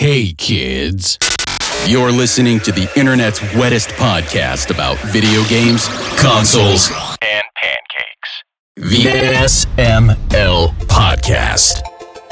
Hey kids, you're listening to the internet's wettest podcast about video games, consoles, and pancakes. The SML Podcast.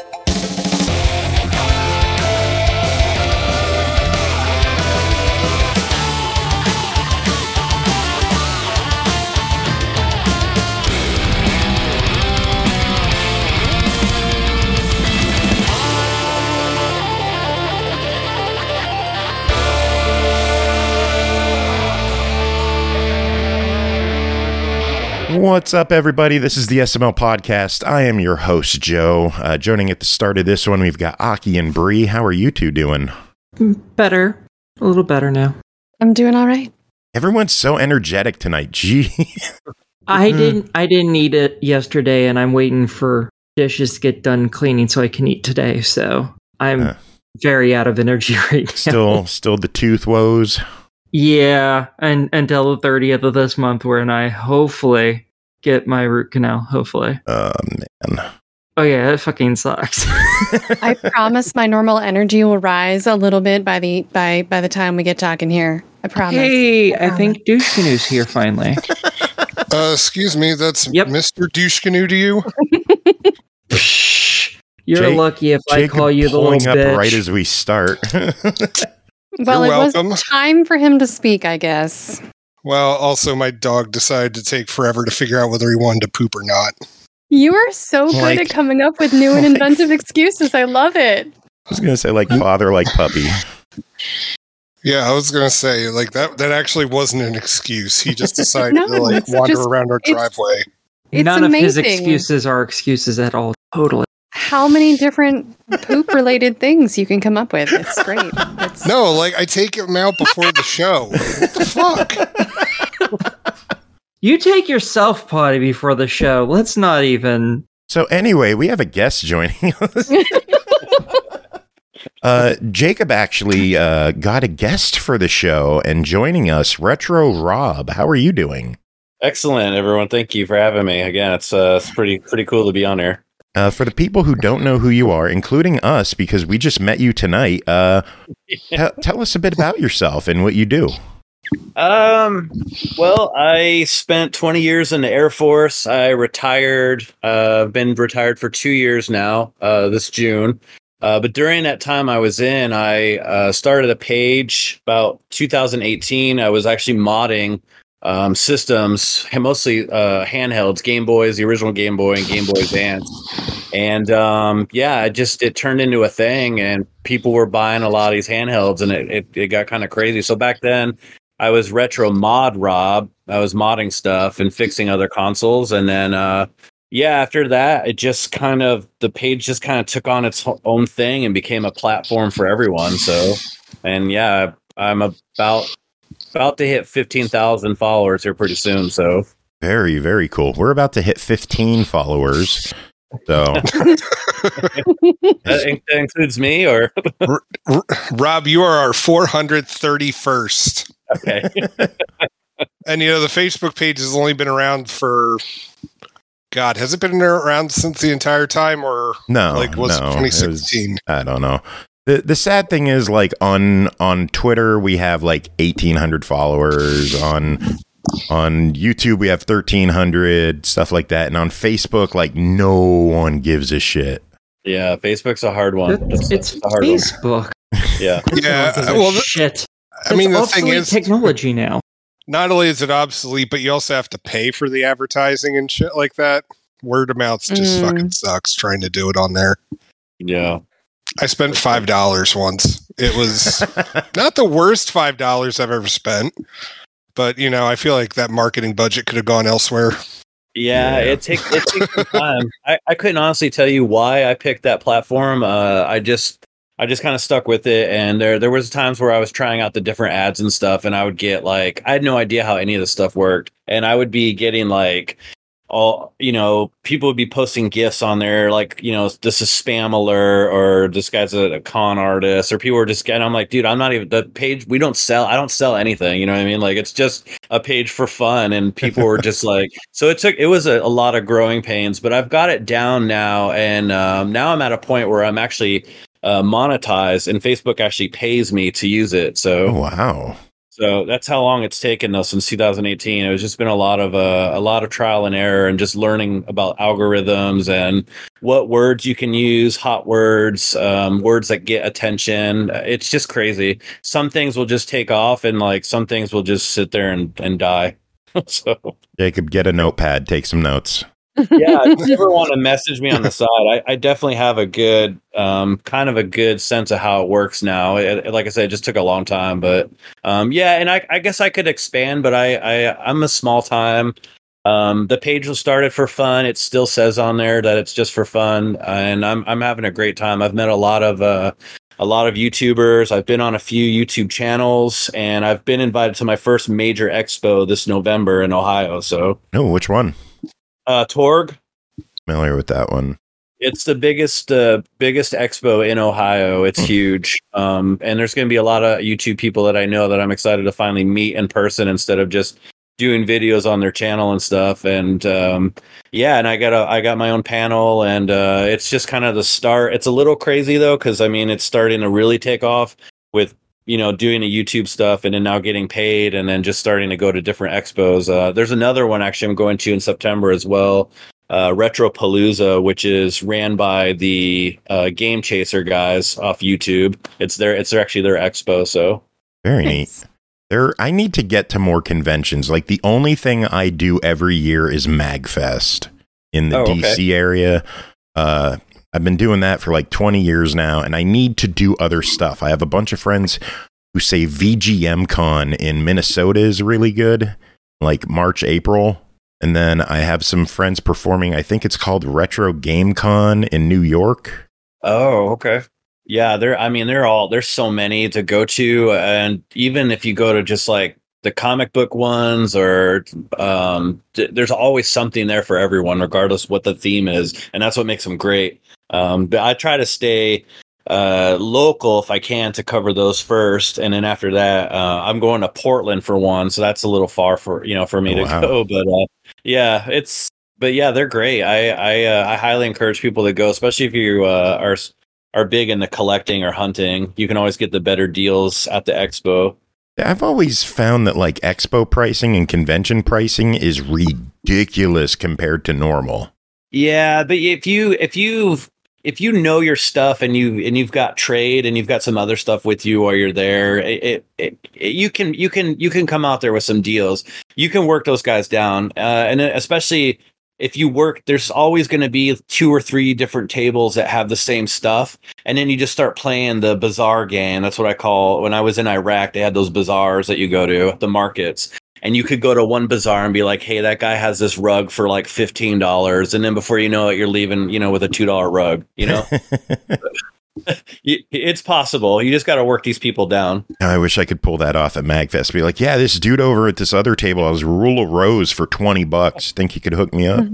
What's up, everybody? This is the SML Podcast. I am your host, Joe. Joining at the start of this one, we've got Aki and Bree. How are you two doing? Better. A little better now. I'm doing all right. Everyone's so energetic tonight. Gee. I didn't eat it yesterday, and I'm waiting for dishes to get done cleaning so I can eat today. So I'm very out of energy right now. Still the tooth woes. Yeah, and until the 30th of this month, when I hopefully get my root canal. Hopefully. Man. Oh yeah, it fucking sucks. I promise my normal energy will rise a little bit by the time we get talking here. I promise. Hey, I think Douche Canoe's here finally. Excuse me, that's Yep. Mr. Douche Canoe to you? You're lucky if I call you the little Jacob pulling bitch. up right as we start. Well, You're it welcome. was time for him to speak, I guess. Well, also my dog decided to take forever to figure out whether he wanted to poop or not. You are so good Like- at coming up with new and inventive excuses. I love it. I was going to say, like father, like puppy. Yeah, I was gonna say, like, that actually wasn't an excuse. He just decided No, to, like, it's wander just- around our driveway. It's None of his amazing. excuses are excuses at all. Totally. How many different poop-related things you can come up with? It's great. It's No, like, I take him out before the show. What the fuck? You take your self potty before the show. Let's not even. So anyway, we have a guest joining us. Jacob actually got a guest for the show and joining us, Retro Rob. How are you doing? Excellent, everyone. Thank you for having me. Again, it's pretty cool to be on here. For the people who don't know who you are, including us, because we just met you tonight, tell us a bit about yourself and what you do. Well, I spent 20 years in the Air Force. I retired. Been retired for 2 years now. This June. But during that time I was in, I started a page about 2018. I was actually modding systems, mostly handhelds, Game Boys, the original Game Boy and Game Boy Advance. And it turned into a thing, and people were buying a lot of these handhelds, and it got kind of crazy. So back then I was Retro Mod Rob. I was modding stuff and fixing other consoles. And then after that, the page just kind of took on its own thing and became a platform for everyone. So, and yeah, I'm about to hit 15,000 followers here pretty soon. So Very, very cool. We're about to hit 15 followers. So that includes me, or Rob, you are our 431st. okay. And, the Facebook page has only been around for... God, has it been around since the entire time, or no, was it no, 2016? I don't know. The sad thing is, like, on Twitter we have like 1,800 followers. On YouTube we have 1,300, stuff like that. And on Facebook, like, no one gives a shit. Yeah, Facebook's a hard one. It's a hard Facebook. one. Yeah. Yeah, well, Shit. I mean, the It's thing obsolete is, technology now. not only is it obsolete, but you also have to pay for the advertising and shit like that. Word of mouth just fucking sucks trying to do it on there. Yeah. I spent $5 once. It was not the worst $5 I've ever spent, but I feel like that marketing budget could have gone elsewhere. Yeah, it takes some time. I couldn't honestly tell you why I picked that platform. I just kind of stuck with it, and there was times where I was trying out the different ads and stuff, and I would get like, I had no idea how any of this stuff worked, and I would be getting like all, people would be posting gifs on there, like, this is spam alert, or this guy's a con artist, or people were just getting, I'm like, dude, I'm not even, the page, I don't sell anything, you know what I mean? Like, it's just a page for fun, and people were just like, so it was a lot of growing pains, but I've got it down now, and now I'm at a point where I'm actually monetized, and Facebook actually pays me to use it. So wow. So that's how long it's taken though since 2018. It was just been a lot of trial and error and just learning about algorithms and what words you can use, hot words, words that get attention. It's just crazy. Some things will just take off and like some things will just sit there and die. So Jacob, get a notepad, take some notes. Yeah, if you ever want to message me on the side, I definitely have a good kind of a good sense of how it works now. Like I said, it just took a long time, but yeah, and I guess I could expand, but I'm a small time. The page was started for fun. It still says on there that it's just for fun, and I'm having a great time. I've met a lot of YouTubers. I've been on a few YouTube channels, and I've been invited to my first major expo this November in Ohio. So, which one? Torg. Familiar with that one. It's the biggest expo in Ohio. It's huge. And there's going to be a lot of YouTube people that I know that I'm excited to finally meet in person instead of just doing videos on their channel and stuff. And yeah, and I got my own panel, and it's just kind of the start. It's a little crazy though, because I mean it's starting to really take off with doing the YouTube stuff and then now getting paid and then just starting to go to different expos. There's another one actually I'm going to in September as well. Retropalooza, which is ran by the Game Chaser guys off YouTube. It's actually their expo. So very neat. I need to get to more conventions. Like the only thing I do every year is MagFest in the DC area. I've been doing that for like 20 years now, and I need to do other stuff. I have a bunch of friends who say VGM Con in Minnesota is really good, like March, April. And then I have some friends performing, I think it's called Retro Game Con in New York. Oh, okay. Yeah, there's so many to go to. And even if you go to just like the comic book ones or there's always something there for everyone, regardless of what the theme is. And that's what makes them great. But I try to stay local if I can to cover those first, and then after that I'm going to Portland for one, so that's a little far for me to go. But yeah, they're great. I highly encourage people to go, especially if you are big into collecting or hunting. You can always get the better deals at the expo. I've always found that like expo pricing and convention pricing is ridiculous compared to normal. Yeah, but if you know your stuff and you've got trade and you've got some other stuff with you while you're there, you can come out there with some deals. You can work those guys down, and especially if you work, there's always going to be 2 or 3 different tables that have the same stuff, and then you just start playing the bazaar game. That's what I call, when I was in Iraq, they had those bazaars that you go to, the markets. And you could go to one bazaar and be like, hey, that guy has this rug for like $15. And then before you know it, you're leaving, with a $2 rug, It's possible. You just got to work these people down. I wish I could pull that off at MagFest. Be like, yeah, this dude over at this other table has Rule of Rose for $20. Think you could hook me up?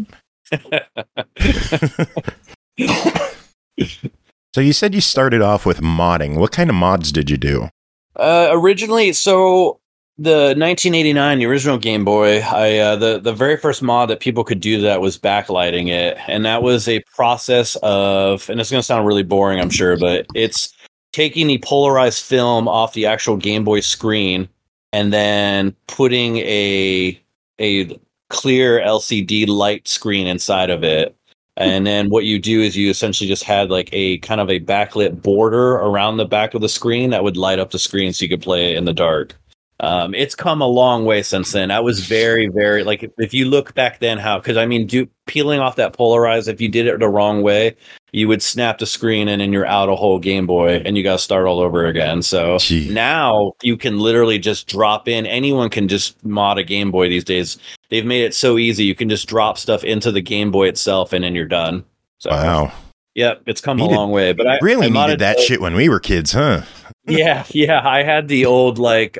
So you said you started off with modding. What kind of mods did you do? Originally, so the 1989, the original Game Boy, the very first mod that people could do that was backlighting it. And that was a process of, and it's going to sound really boring, I'm sure, but it's taking the polarized film off the actual Game Boy screen and then putting a clear LCD light screen inside of it. And then what you do is you essentially just had like a kind of a backlit border around the back of the screen that would light up the screen so you could play it in the dark. It's come a long way since then. I was very, very, like, if you look back then, peeling off that polarized, if you did it the wrong way, you would snap the screen and then you're out a whole Game Boy and you got to start all over again. So now you can literally just drop in. Anyone can just mod a Game Boy these days. They've made it so easy. You can just drop stuff into the Game Boy itself and then you're done. So, wow. Yeah, it's come a long way. But I really needed that shit when we were kids, huh? Yeah. I had the old Light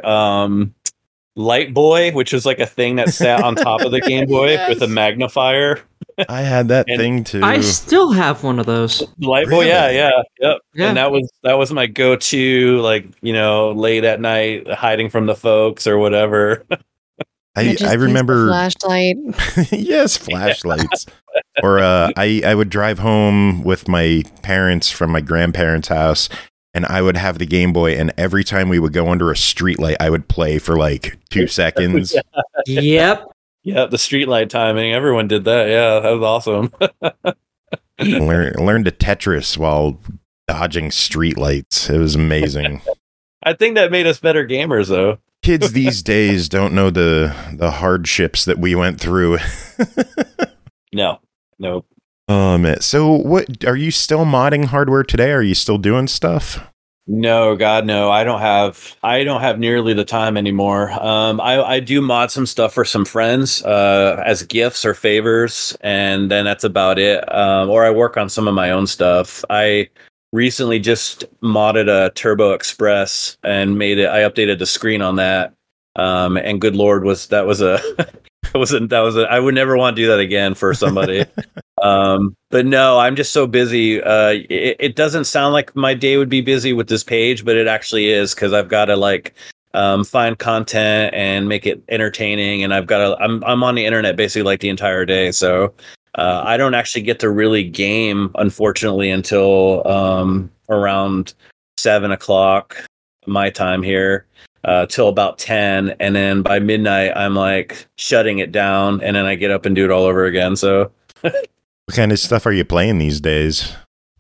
Boy, which was like a thing that sat on top of the Game Boy with a magnifier. I had that thing too. I still have one of those. Light Boy, yep. Yeah. And that was my go-to, late at night, hiding from the folks or whatever. I remember flashlight. Yes, flashlights. Or I would drive home with my parents from my grandparents' house, and I would have the Game Boy, and every time we would go under a streetlight, I would play for like 2 seconds. Yep. Yeah, the streetlight timing. Everyone did that. Yeah, that was awesome. Learned to Tetris while dodging streetlights. It was amazing. I think that made us better gamers, though. Kids these days don't know the hardships that we went through. No. So what, are you still modding hardware today? Are you still doing stuff? No, God, no. I don't have nearly the time anymore. I do mod some stuff for some friends, as gifts or favors, and then that's about it. Or I work on some of my own stuff. I recently just modded a Turbo Express and I updated the screen on that. And good Lord, I would never want to do that again for somebody. But no, I'm just so busy. It doesn't sound like my day would be busy with this page, but it actually is, because I've got to find content and make it entertaining, and I'm on the internet basically like the entire day. So I don't actually get to really game, unfortunately, until around 7:00 my time here. Till about 10, and then by midnight I'm like shutting it down, and then I get up and do it all over again. So what kind of stuff are you playing these days?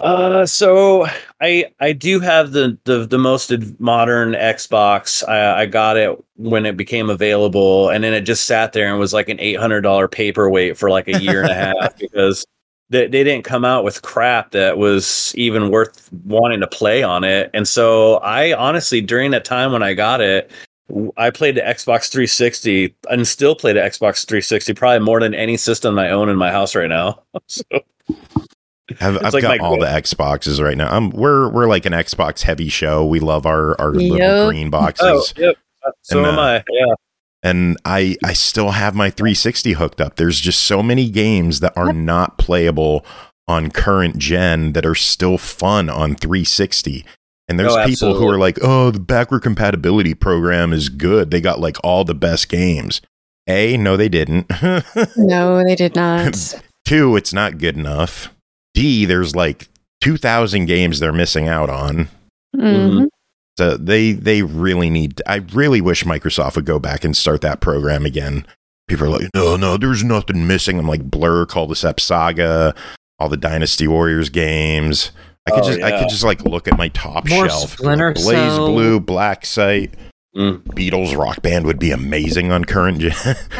So I do have the most modern Xbox. I got it when it became available, and then it just sat there and was like an $800 paperweight for like a year and a half, because they didn't come out with crap that was even worth wanting to play on it. And so I honestly, during that time when I got it, I played the Xbox 360 and still play the Xbox 360 probably more than any system I own in my house right now. So I've like got all the Xboxes right now. We're like an Xbox heavy show. We love our little green boxes. Oh, yep. So am I. Yeah. And I still have my 360 hooked up. There's just so many games that are not playable on current gen that are still fun on 360. And there's people who are like, oh, the backward compatibility program is good. They got like all the best games. A, no, they didn't. No, they did not. 2, it's not good enough. D, there's like 2,000 games they're missing out on. Mm-hmm. So they really need. I really wish Microsoft would go back and start that program again. People are like, no, there's nothing missing. I'm like, Blur, Cul-de-Sac Saga, all the Dynasty Warriors games. I could just like look at my top More shelf. Splinter Blaze Cell. Blue, Black Site, Beatles Rock Band would be amazing on current gen.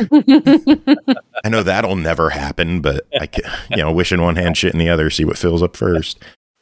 I know that'll never happen, but I can, wish in one hand, shit in the other, see what fills up first.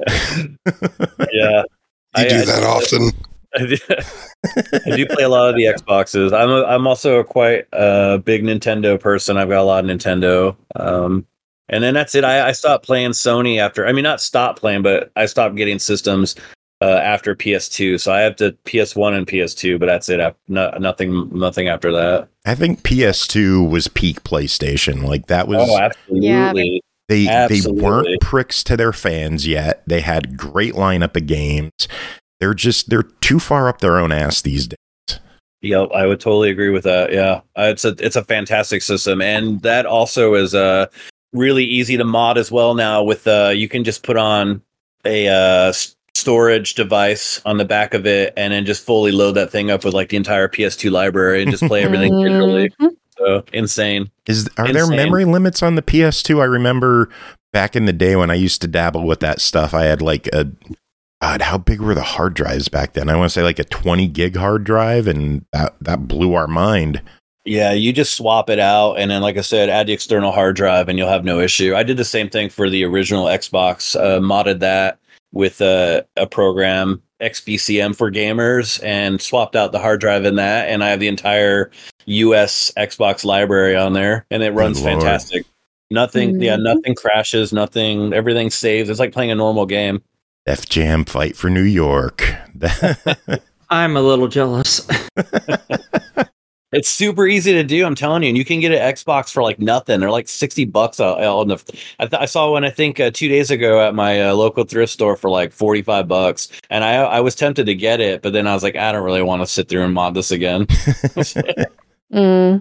Yeah. You do that often. I do play a lot of the Xboxes. I'm also quite a big Nintendo person. I've got a lot of Nintendo. And then that's it. I stopped playing Sony after. I mean, not stopped playing, but I stopped getting systems after PS2. So I have the PS1 and PS2, but that's it. Nothing after that. I think PS2 was peak PlayStation. Like that was. Oh, absolutely. Yeah. They weren't pricks to their fans yet. They had great lineup of games. They're too far up their own ass these days. Yep, I would totally agree with that. Yeah, it's a fantastic system, and that also is really easy to mod as well now. With you can just put on a storage device on the back of it, and then just fully load that thing up with like the entire PS2 library and just play everything digitally. So insane. Are there memory limits on the PS2? I remember back in the day when I used to dabble with that stuff, I had like how big were the hard drives back then? I want to say like a 20 gig hard drive, and that blew our mind. Yeah, you just swap it out, and then, like I said, add the external hard drive, and you'll have no issue. I did the same thing for the original Xbox, modded that with a program, XBCM for gamers, and swapped out the hard drive in that, and I have the entire US Xbox library on there, and it runs fantastic. Nothing crashes, everything saves. It's like playing a normal game. Def Jam Fight for New York. I'm a little jealous. It's super easy to do, I'm telling you. And you can get an Xbox for like nothing. They're like $60 I saw one, I think 2 days ago at my local thrift store for like $45. And I was tempted to get it, but then I was like, I don't really want to sit through and mod this again.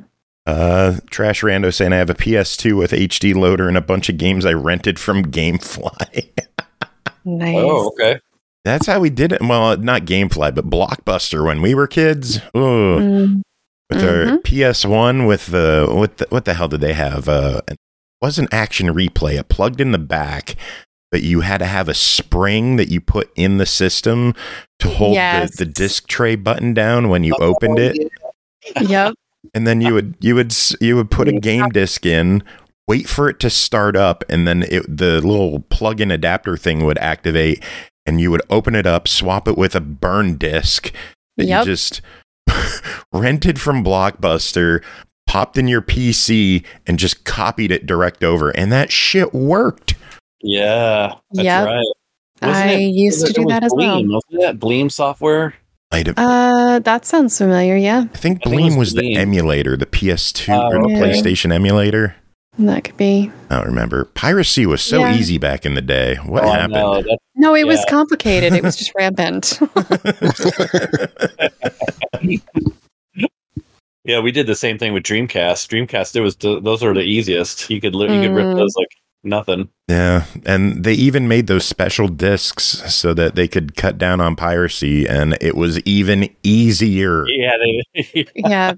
Trash Rando saying I have a PS2 with HD loader and a bunch of games I rented from GameFly. Nice. Oh, okay. That's how we did it. Well, not GameFly, but Blockbuster when we were kids. With our PS1 with the what the hell did they have? It wasn't Action Replay. It plugged in the back, but you had to have a spring that you put in the system to hold the disc tray button down when you opened it. Yep. And then you would put a game disc in, wait for it to start up, and then the little plug-in adapter thing would activate, and you would open it up, swap it with a burn disc that you just rented from Blockbuster, popped in your PC, and just copied it direct over, and that shit worked. Yeah, that's right. I used to do that as well. Wasn't that Bleem software? That sounds familiar. Yeah, I think Bleem was the emulator, the PS2 or the PlayStation emulator. That could be. I don't remember. Piracy was so easy back in the day. What happened? No, it was complicated. It was just rampant. Yeah, we did the same thing with Dreamcast. Dreamcast, those are the easiest. You could rip those like nothing. Yeah, and they even made those special discs so that they could cut down on piracy, and it was even easier. Yeah.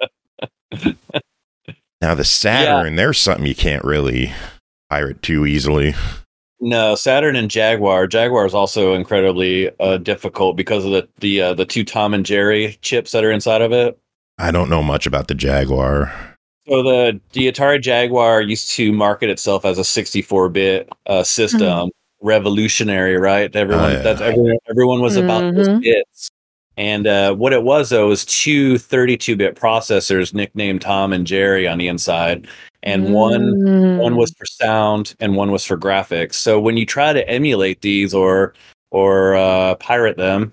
Now the Saturn, there's something you can't really pirate too easily. No, Saturn and Jaguar. Jaguar is also incredibly difficult because of the two Tom and Jerry chips that are inside of it. I don't know much about the Jaguar. So the Atari Jaguar used to market itself as a 64-bit system, revolutionary, right? Everyone was about those bits. And what it was, though, was two 32-bit processors nicknamed Tom and Jerry on the inside. And one was for sound and one was for graphics. So when you try to emulate these or pirate them,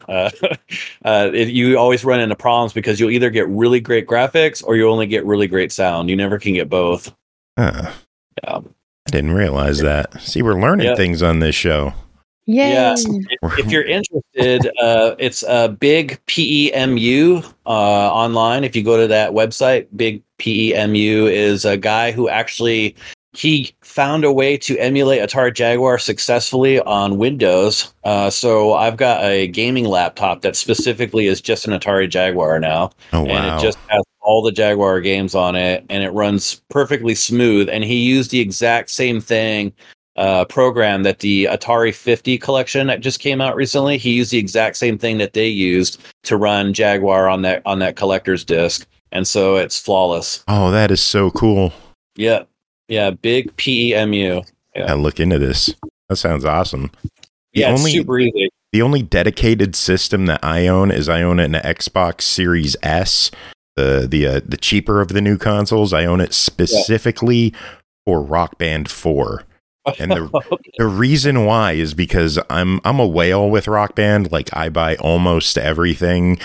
you always run into problems because you'll either get really great graphics or you only get really great sound. You never can get both. Yeah. I didn't realize that. See, we're learning things on this show. Yay. Yeah. If you're interested, it's Big PEMU online. If you go to that website, Big PEMU is a guy who actually he found a way to emulate Atari Jaguar successfully on Windows. So I've got a gaming laptop that specifically is just an Atari Jaguar now. Oh, wow. And it just has all the Jaguar games on it, and it runs perfectly smooth. And he used the exact same thing. Program that the Atari 50 collection that just came out recently. He used the exact same thing that they used to run Jaguar on that collector's disc, and so it's flawless. Oh, that is so cool. Yeah, Big PEMU. Yeah. I'll look into this. That sounds awesome. It's super easy. The only dedicated system that I own an Xbox Series S, the cheaper of the new consoles. I own it specifically for Rock Band 4. And the reason why is because I'm a whale with Rock Band. Like, I buy almost everything,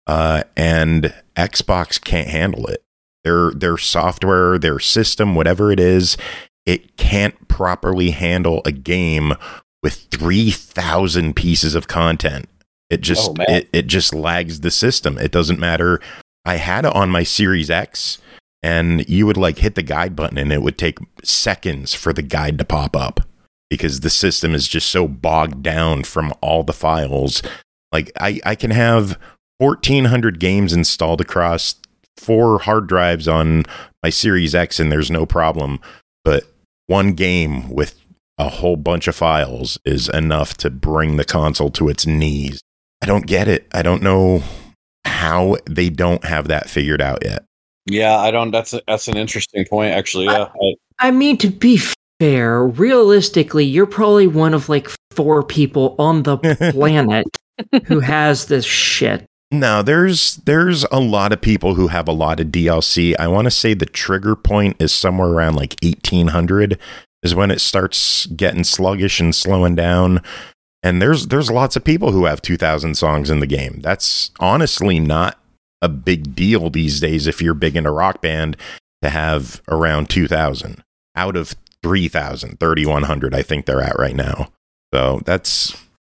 and Xbox can't handle it. Their software, their system, whatever it is, it can't properly handle a game with 3,000 pieces of content. It just it just lags the system. It doesn't matter. I had it on my Series X. And you would hit the guide button and it would take seconds for the guide to pop up because the system is just so bogged down from all the files. Like I can have 1,400 games installed across 4 hard drives on my Series X and there's no problem. But one game with a whole bunch of files is enough to bring the console to its knees. I don't get it. I don't know how they don't have that figured out yet. Yeah, I don't. That's an interesting point, actually. Yeah, I mean, to be fair, realistically, you're probably one of 4 people on the planet who has this shit. No, there's a lot of people who have a lot of DLC. I want to say the trigger point is somewhere around 1,800 is when it starts getting sluggish and slowing down. And there's lots of people who have 2,000 songs in the game. That's honestly not a big deal these days if you're big into Rock Band to have around 2,000 out of 3,000, 3,100 I think they're at right now. So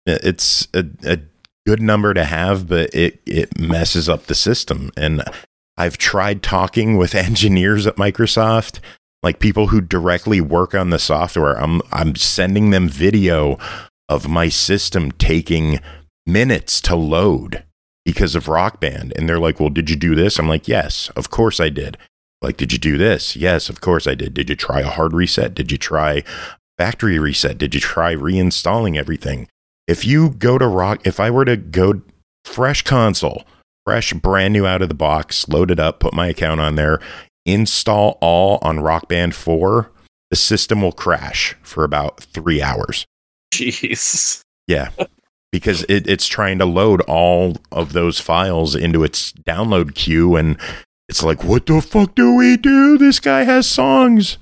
it's a good number to have, but it messes up the system. And I've tried talking with engineers at Microsoft, like people who directly work on the software. I'm sending them video of my system taking minutes to load because of Rock Band. And they're like, well, did you do this? I'm like, yes, of course I did. Like, did you do this? Yes, of course I did. Did you try a hard reset? Did you try factory reset? Did you try reinstalling everything? If you go to if I were to go fresh console, fresh, brand new out of the box, load it up, put my account on there, install all on Rock Band 4, the system will crash for about 3 hours. Jeez. Yeah. Because it's trying to load all of those files into its download queue, and it's like, what the fuck do we do? This guy has songs.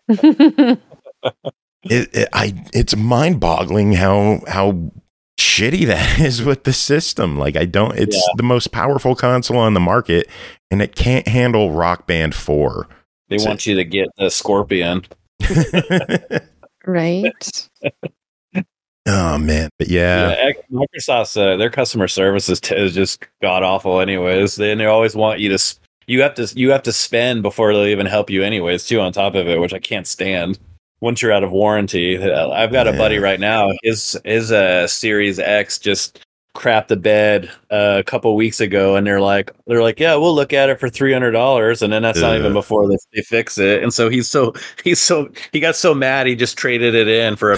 It's mind-boggling how shitty that is with the system. Like, it's the most powerful console on the market, and it can't handle Rock Band 4. They want you to get the Scorpion. Right. Oh man, but yeah, Microsoft's their customer service is just god awful. Anyways, they always want you to you have to spend before they'll even help you. Anyways, too, on top of it, which I can't stand. Once you're out of warranty, I've got a buddy right now. His Series X just crapped the bed a couple weeks ago, and they're like, yeah, we'll look at it for $300, and then that's not even before they fix it. And so he got so mad he just traded it in for a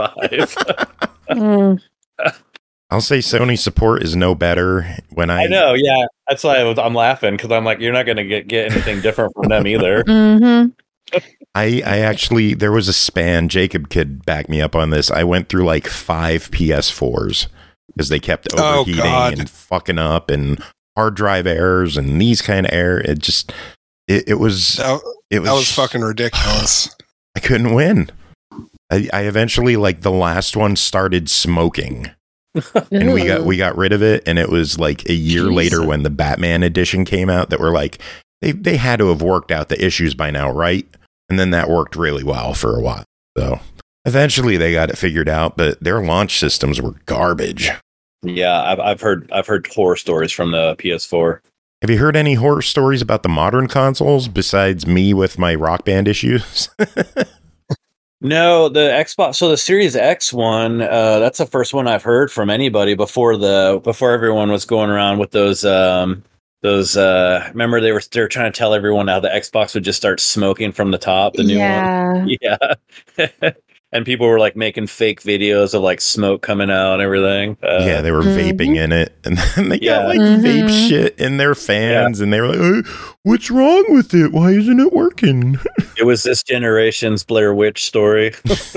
PS5. I'll say Sony support is no better. I know, yeah, that's why I'm laughing, because I'm like, you're not going to get anything different from them either. Mm-hmm. I actually, there was a span, Jacob could back me up on this. I went through like 5 PS4s. Because they kept overheating and fucking up, and hard drive errors and these kind of errors. It was fucking ridiculous. I couldn't win. I eventually, like, the last one started smoking, and we got rid of it. And it was like a year later when the Batman edition came out that we're like, they had to have worked out the issues by now, right? And then that worked really well for a while. So eventually they got it figured out, but their launch systems were garbage. Yeah, I've heard horror stories from the PS4. Have you heard any horror stories about the modern consoles besides me with my Rock Band issues? No, the Xbox. So the Series X one, that's the first one I've heard from anybody before everyone was going around with those. Remember they were trying to tell everyone how the Xbox would just start smoking from the top. The new one, yeah. And people were like making fake videos of like smoke coming out and everything. Yeah, they were vaping in it, and then they got like vape shit in their fans, and they were like, "What's wrong with it? Why isn't it working?" It was this generation's Blair Witch story.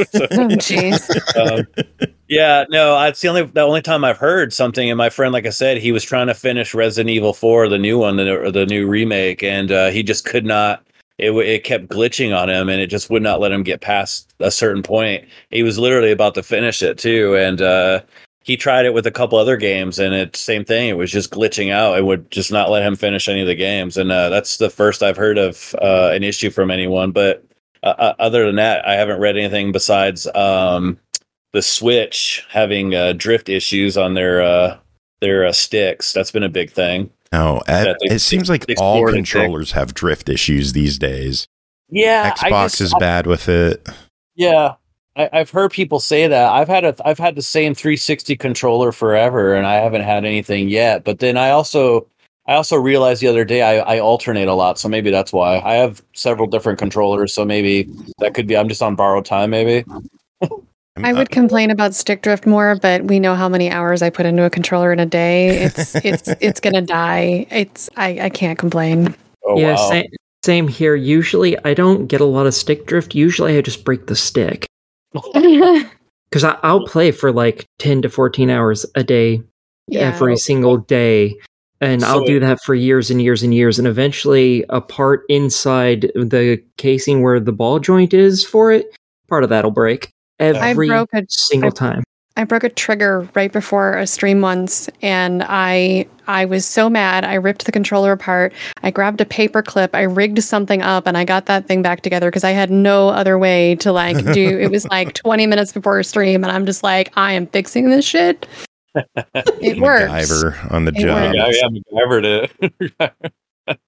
Jeez. Yeah, no, it's the only time I've heard something. And my friend, like I said, he was trying to finish Resident Evil 4, the new one, the new remake, and he just could not. It kept glitching on him, and it just would not let him get past a certain point. He was literally about to finish it too, and he tried it with a couple other games, and it's same thing. It was just glitching out. It would just not let him finish any of the games, and that's the first I've heard of an issue from anyone. But other than that, I haven't read anything besides the Switch having drift issues on their sticks. That's been a big thing. No, it seems like all controllers have drift issues these days. Yeah, Xbox is bad with it. Yeah, I've heard people say that. I've had the same 360 controller forever, and I haven't had anything yet. But then I also realized the other day I alternate a lot, so maybe that's why. I have several different controllers, so maybe that could be I'm just on borrowed time, maybe. I would complain about stick drift more, but we know how many hours I put into a controller in a day. It's gonna die. I can't complain. Oh, yeah, wow. same here. Usually I don't get a lot of stick drift. Usually I just break the stick. Because I'll play for like 10 to 14 hours a day, every single day. And I'll do that for years and years and years. And eventually a part inside the casing where the ball joint is for it, part of that'll break. Every single time. I broke a trigger right before a stream once, and I was so mad. I ripped the controller apart. I grabbed a paper clip. I rigged something up, and I got that thing back together because I had no other way to do. It was like 20 minutes before a stream, and I'm just like, I am fixing this shit. It works. MacGyver on the job. Yeah, MacGyver did.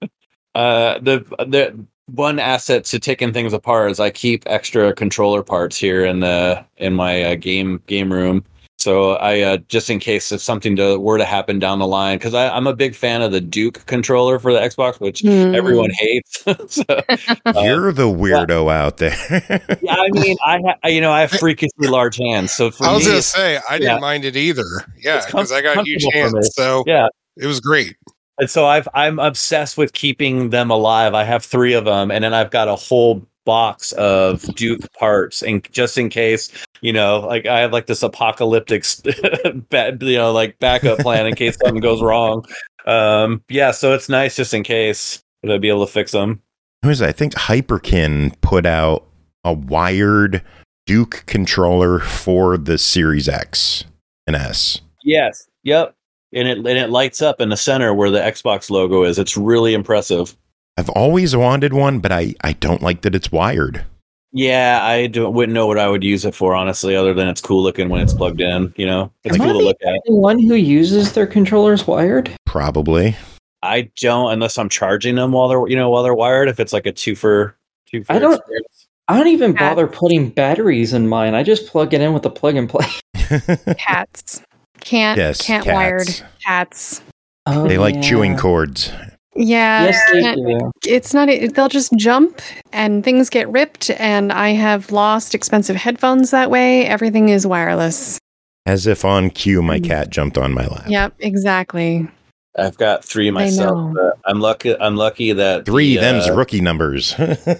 The one asset to taking things apart is I keep extra controller parts here in my game room. So I just in case if something were to happen down the line, because I'm a big fan of the Duke controller for the Xbox, which everyone hates. So, You're the weirdo out there. yeah, I mean, I have freakishly large hands, so for I was me, gonna say I didn't mind it either. Yeah, because I got huge hands, so yeah, it was great. And so I'm obsessed with keeping them alive. I have 3 of them, and then I've got a whole box of Duke parts, and just in case, like I have like this apocalyptic, like backup plan in case something goes wrong. Yeah, so it's nice just in case that I'd be able to fix them. Who is that? I think Hyperkin put out a wired Duke controller for the Series X and S. Yes. Yep. And it lights up in the center where the Xbox logo is. It's really impressive. I've always wanted one, but I don't like that it's wired. Yeah, I wouldn't know what I would use it for, honestly, other than it's cool looking when it's plugged in. It's cool to look at. The one who uses their controllers wired? Probably. I don't, unless I'm charging them while they're wired. If it's like a two for I don't even bother putting batteries in mine. I just plug it in with a plug and play. Cats can't wired cats. Oh, they like chewing cords. Yeah, yes, they do. It's not. They'll just jump and things get ripped. And I have lost expensive headphones that way. Everything is wireless. As if on cue, my cat jumped on my lap. Yep, exactly. I've got 3 myself. But I'm lucky that 3. Them's rookie numbers.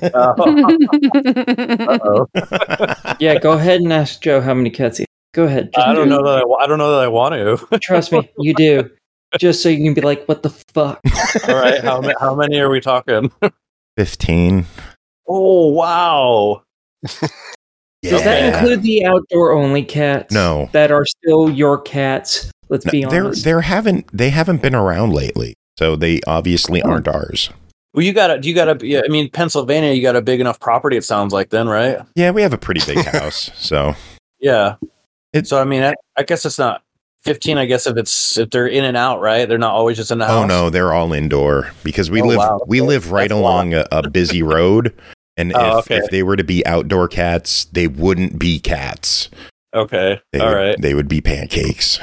Uh-oh. Yeah, go ahead and ask Joe how many cats he. Go ahead. I don't know that I want to. Trust me, you do. Just so you can be like, what the fuck? All right, how many are we talking? 15. Oh, wow. Does that include the outdoor only cats? No. That are still your cats? Let's be honest. They haven't been around lately, so they obviously aren't ours. Well, yeah, I mean, Pennsylvania, you got a big enough property, it sounds like then, right? Yeah, we have a pretty big house, so. Yeah. So, I mean, I guess it's not 15, I guess, if they're in and out, right? They're not always just in the house. Oh, no, they're all indoor because we live right along a busy road. And if they were to be outdoor cats, they wouldn't be cats. Okay. They would be pancakes.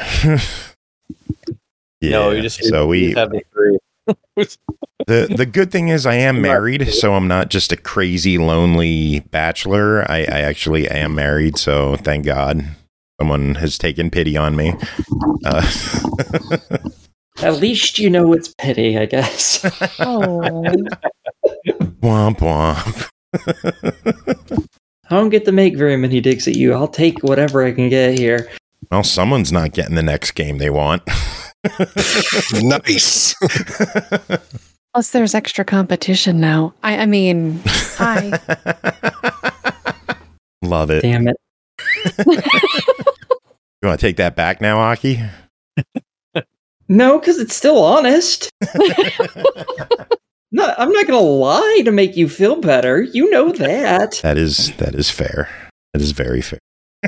Yeah. No, we have the 3. The good thing is I am married, so I'm not just a crazy, lonely bachelor. I actually am married, so thank God someone has taken pity on me. At least you know it's pity, I guess. Oh. Womp womp. I don't get to make very many digs at you. I'll take whatever I can get here. Well, someone's not getting the next game they want. Nice. Plus, there's extra competition now. I mean, hi. Love it. Damn it. You want to take that back now, Aki? No, because it's still honest. No, I'm not going to lie to make you feel better. You know that. That is fair. That is very fair.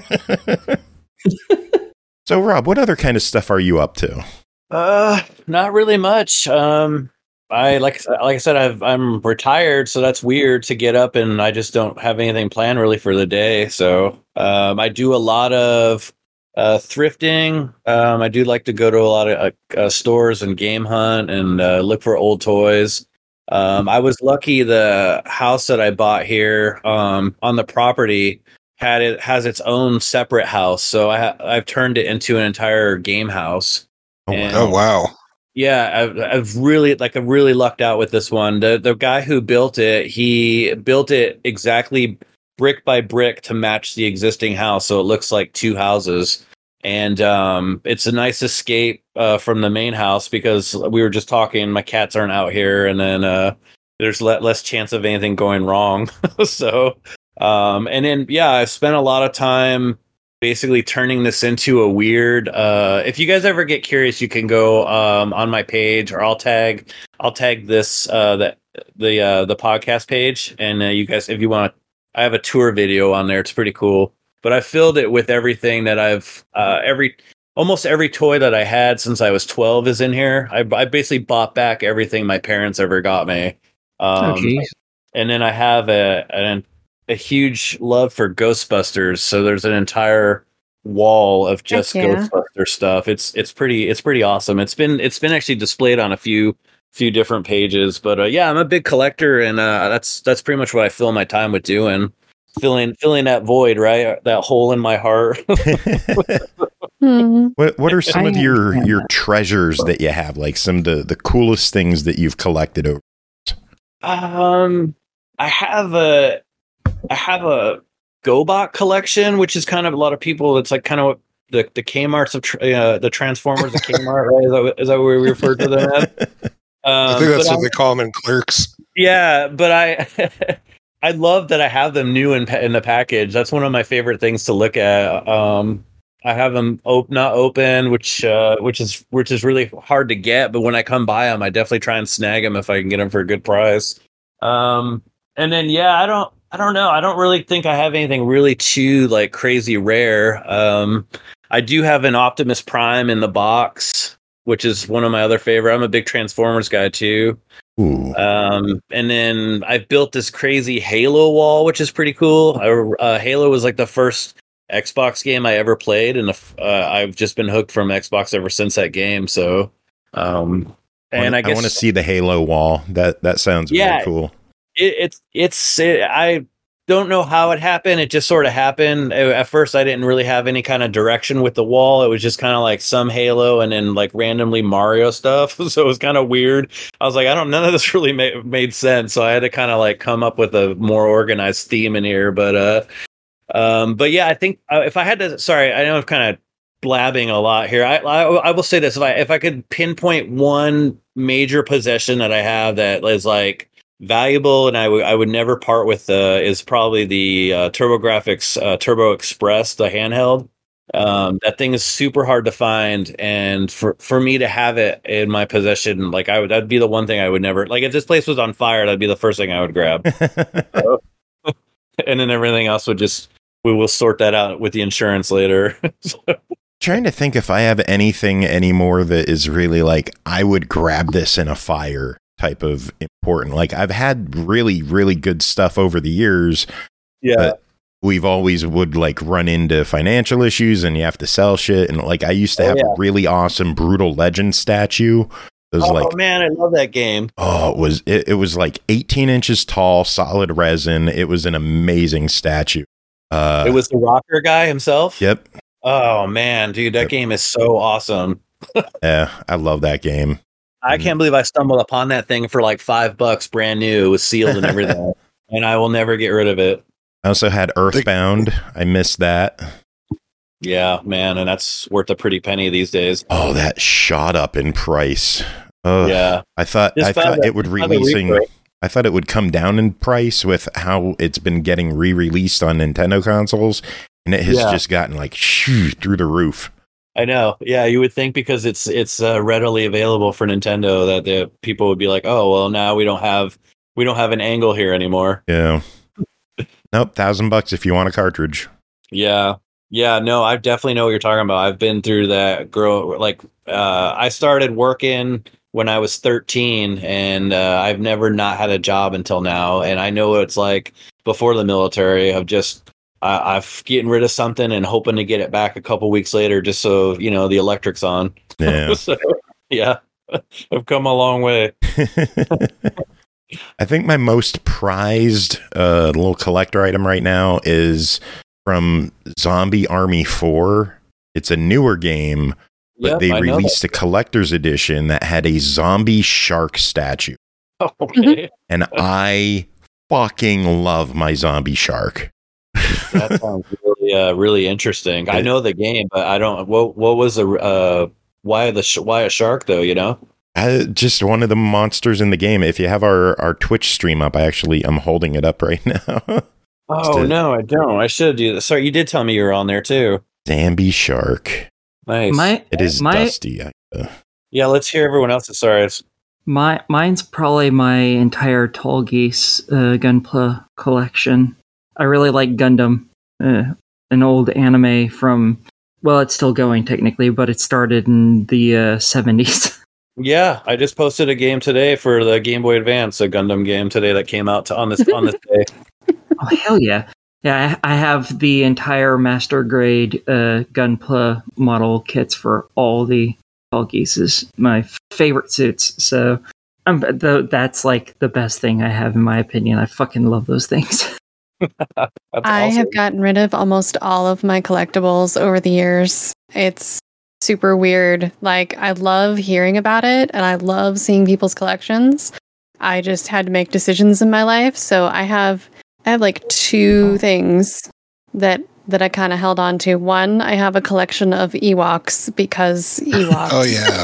So, Rob, what other kind of stuff are you up to? Not really much. Like I said, I'm retired, so that's weird to get up and I just don't have anything planned really for the day. So, I do a lot of thrifting. I do like to go to a lot of stores and game hunt and look for old toys. I was lucky the house that I bought here on the property has its own separate house, so I've turned it into an entire game house. Oh wow! Yeah, I've really lucked out with this one. The guy who built it, he built it exactly brick by brick to match the existing house, so it looks like 2 houses. And it's a nice escape from the main house because we were just talking. My cats aren't out here, and then there's less chance of anything going wrong. So, and then I've spent a lot of time basically turning this into a weird. If you guys ever get curious, you can go on my page, or I'll tag this the podcast page, and you guys, if you want, I have a tour video on there. It's pretty cool. But I filled it with everything that I've almost every toy that I had since I was 12 is in here. I basically bought back everything my parents ever got me, And then I have a huge love for Ghostbusters. So there's an entire wall of just Ghostbuster stuff. It's pretty awesome. It's been actually displayed on a few different pages. But yeah, I'm a big collector, and that's pretty much what I fill my time with doing. Filling that void, right? That hole in my heart. What are some of your treasures that you have? Like some of the coolest things that you've collected over? I have a GoBot collection, which is kind of a lot of people. It's like kind of the Kmart's of the Transformers of Kmart, right? Is that what we refer to them as? I think that's what they call them in Clerks. Yeah, but I love that I have them new in the package. That's one of my favorite things to look at. I have them not open, which is really hard to get. But when I come by them, I definitely try and snag them if I can get them for a good price. And then I don't know. I don't really think I have anything really too like crazy rare. I do have an Optimus Prime in the box, which is one of my other favorite. I'm a big Transformers guy too. Ooh. And then I've built this crazy Halo wall, which is pretty cool. Halo was like the first Xbox game I ever played, and I've just been hooked from Xbox ever since that game. So, I want to see the Halo wall. That sounds really cool. I don't know how it happened. It just sort of happened. At first, I didn't really have any kind of direction with the wall. It was just kind of like some Halo and then like randomly Mario stuff. So it was kind of weird. I was like, none of this really made sense. So I had to kind of like come up with a more organized theme in here. But yeah, I think if I had to, sorry, I know I'm kind of blabbing a lot here. I will say this: if I could pinpoint one major possession that I have that is like valuable and I would never part with, is probably the TurboGrafx Turbo Express, the handheld. That thing is super hard to find, and for me to have it in my possession, like that'd be the one thing I would never, like if this place was on fire, that'd be the first thing I would grab. And then everything else we will sort that out with the insurance later. Trying to think if I have anything anymore that is really like I would grab this in a fire type of important. Like I've had really, really good stuff over the years. Yeah. But we've always would like run into financial issues and you have to sell shit. And like I used to have a really awesome Brutal Legend statue. It was man, I love that game. Oh, it was like 18 inches tall, solid resin. It was an amazing statue. It was the rocker guy himself. Yep. Oh man, dude, that game is so awesome. Yeah, I love that game. I can't believe I stumbled upon that thing for like $5 brand new. It was sealed and everything. And I will never get rid of it. I also had Earthbound. I missed that. Yeah, man, and that's worth a pretty penny these days. Oh, that shot up in price. Yeah. I thought it would I thought it would come down in price with how it's been getting re-released on Nintendo consoles, and it has just gotten like through the roof. I know. Yeah, you would think because it's readily available for Nintendo that the people would be like, "Oh, well, now we don't have an angle here anymore." Yeah. Nope, $1,000 if you want a cartridge. Yeah. Yeah, no, I definitely know what you're talking about. I've been through that. I started working when I was 13, and I've never not had a job until now. And I know what it's like before the military of just I've getting rid of something and hoping to get it back a couple weeks later, just so the electric's on. Yeah, so, yeah, I've come a long way. I think my most prized little collector item right now is from Zombie Army 4. It's a newer game, but they released a collector's edition that had a zombie shark statue. Okay. And I fucking love my zombie shark. That sounds really interesting. I know the game, but I don't. What was why a shark though? Just one of the monsters in the game. If you have our Twitch stream up, I'm holding it up right now. Oh, no, I don't. I should do this. Sorry, you did tell me you were on there too. Zombie shark. Nice. It is dusty. Yeah, let's hear everyone else's. Sorry. Mine's probably my entire Tall Geese Gunpla collection. I really like Gundam, an old anime from, well, it's still going technically, but it started in the 70s. Yeah, I just posted a game today for the Game Boy Advance, a Gundam game today that came out on this day. Oh hell yeah! Yeah, I have the entire master grade Gunpla model kits for all the Tallgeese, my favorite suits. So that's like the best thing I have in my opinion. I fucking love those things. I have gotten rid of almost all of my collectibles over the years. It's super weird. Like, I love hearing about it and I love seeing people's collections. I just had to make decisions in my life. So I have like two things that I kind of held on to. One, I have a collection of Ewoks because Ewoks. Oh yeah.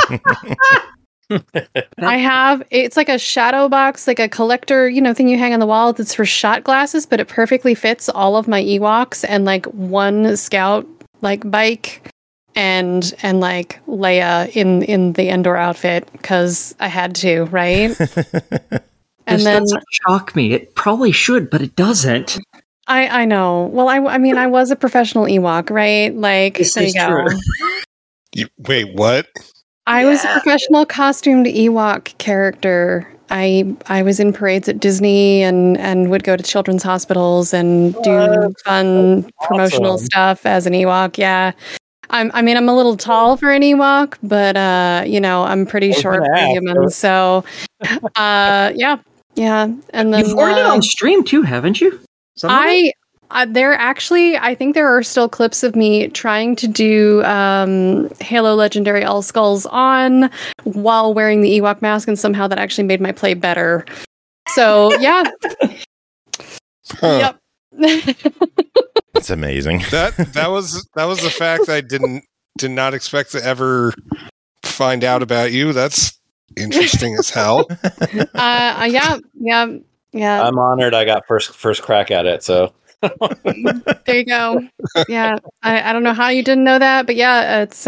It's like a shadow box, like a collector, thing you hang on the wall that's for shot glasses, but it perfectly fits all of my Ewoks and like one scout like bike and like Leia in the Endor outfit because I had to, right? And this then doesn't shock me. It probably should, but it doesn't. I know. Well, I mean, I was a professional Ewok, right? Like, This there you is go. true. Wait, what? I was a professional costumed Ewok character. I was in parades at Disney and would go to children's hospitals and do fun promotional stuff as an Ewok. Yeah. I'm a little tall for anEwok, but I'm pretty short for a human. So yeah. And then You've worn it on stream too, haven't you? I think there are still clips of me trying to do Halo Legendary All Skulls on while wearing the Ewok mask, and somehow that actually made my play better. So yeah. Huh. Yep. That's amazing. That was the fact I did not expect to ever find out about you. That's interesting as hell. Yeah. I'm honored I got first crack at it, so there you go. Yeah. I don't know how you didn't know that, but yeah, it's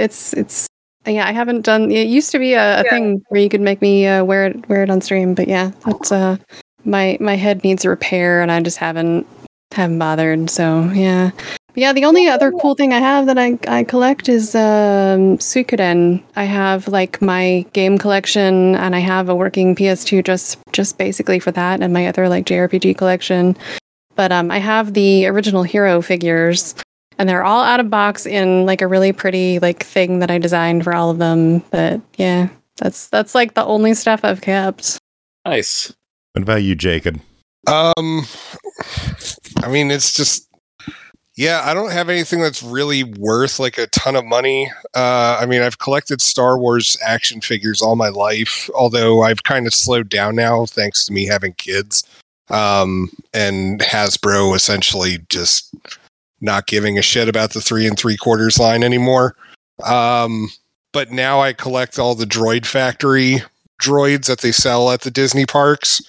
yeah, I haven't done it. Used to be a thing where you could make me wear it on stream, but yeah, that's my head needs a repair and I just haven't bothered. So yeah. Yeah, the only other cool thing I have that I collect is Suikoden. I have like my game collection and I have a working PS2 just basically for that, and my other like JRPG collection. But I have the original Hero figures and they're all out of box in like a really pretty like thing that I designed for all of them. But yeah, that's like the only stuff I've kept. nice. What about you, Jacob? I mean, it's just, yeah, I don't have anything that's really worth like a ton of money. I mean, I've collected Star Wars action figures all my life, although I've kind of slowed down now thanks to me having kids. And Hasbro essentially just not giving a shit about the 3 3/4 line anymore. But now I collect all the Droid Factory droids that they sell at the Disney parks.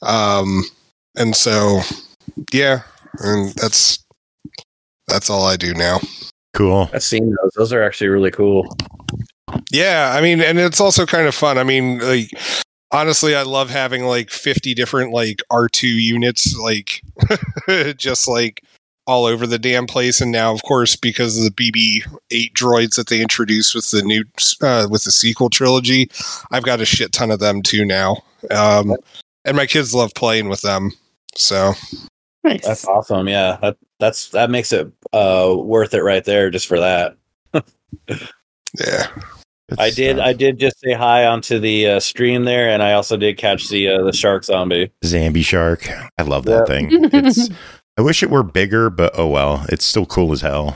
And so, yeah, and that's all I do now. Cool. I've seen those. Those are actually really cool. Yeah, I mean, and it's also kind of fun. I mean, like, honestly, I love having like 50 different like R2 units, like just like all over the damn place. And now, of course, because of the BB-8 droids that they introduced with the new with the sequel trilogy, I've got a shit ton of them too now. And my kids love playing with them. So Nice. That's awesome. Yeah, that makes it worth it right there just for that. yeah. I did just say hi onto the stream there, and I also did catch the shark zombie. Zambi Shark. I love that thing. I wish it were bigger, but oh well. It's still cool as hell.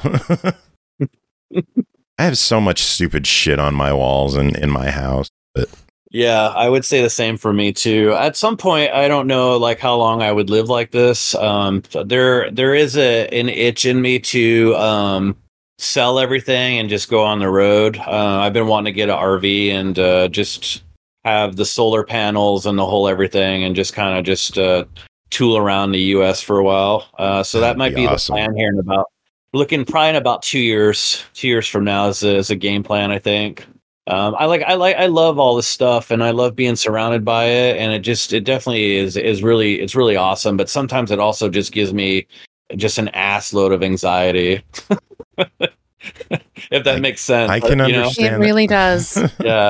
I have so much stupid shit on my walls and in my house. But Yeah, I would say the same for me too. At some point, I don't know like how long I would live like this. There is an itch in me to sell everything and just go on the road. I've been wanting to get an RV and just have the solar panels and the whole everything and just kind of just tool around the US for a while. So that might be awesome. the plan here in about probably in about 2 years. 2 years from now is a game plan, I think. I love all this stuff and I love being surrounded by it, and it definitely is really awesome, but sometimes it also just gives me just an ass load of anxiety. If that makes sense. I can understand. It really does. Yeah.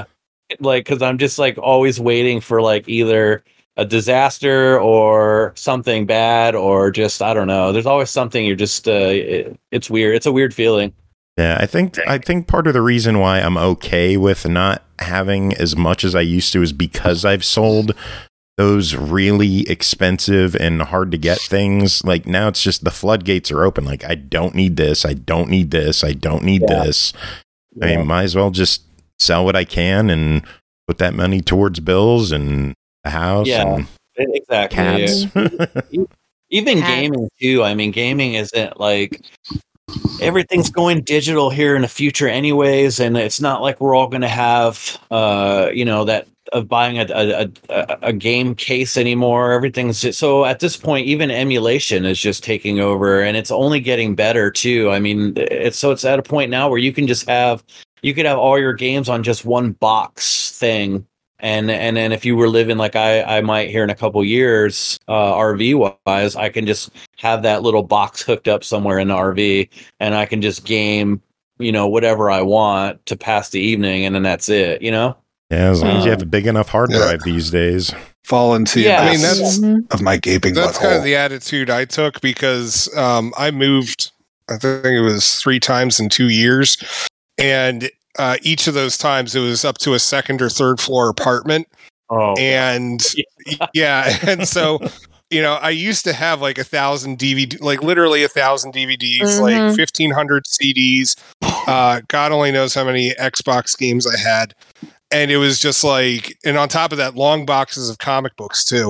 like, because I'm just like always waiting for like either a disaster or something bad, or just, I don't know. There's always something. You're just it's weird. It's a weird feeling. Yeah, I think part of the reason why I'm okay with not having as much as I used to is because I've sold those really expensive and hard to get things. Like now it's just the floodgates are open. Like I don't need this. I don't need this. I don't need this. I mean, might as well just sell what I can and put that money towards bills and a house. Yeah, and exactly. cats. Even gaming too. I mean, gaming isn't like everything's going digital here in the future anyways, and it's not like we're all going to have that of buying a game case anymore. Everything's just, so at this point even emulation is just taking over, and it's only getting better too. I mean, it's at a point now where you could have all your games on just one box thing. And then if you were living like I might here in a couple years, RV wise, I can just have that little box hooked up somewhere in the RV, and I can just game, whatever I want to pass the evening, and then that's it, Yeah, as long as you have a big enough hard drive these days. Fall into I mean, that's of my gaping that's butthole. kind of the attitude I took, because I moved, I think it was 3 times in 2 years, and each of those times it was up to a second or third floor apartment. And and so I used to have like 1,000 DVD, like literally 1,000 DVDs, like 1,500 CDs. God only knows how many Xbox games I had, and it was just like, and on top of that, long boxes of comic books too.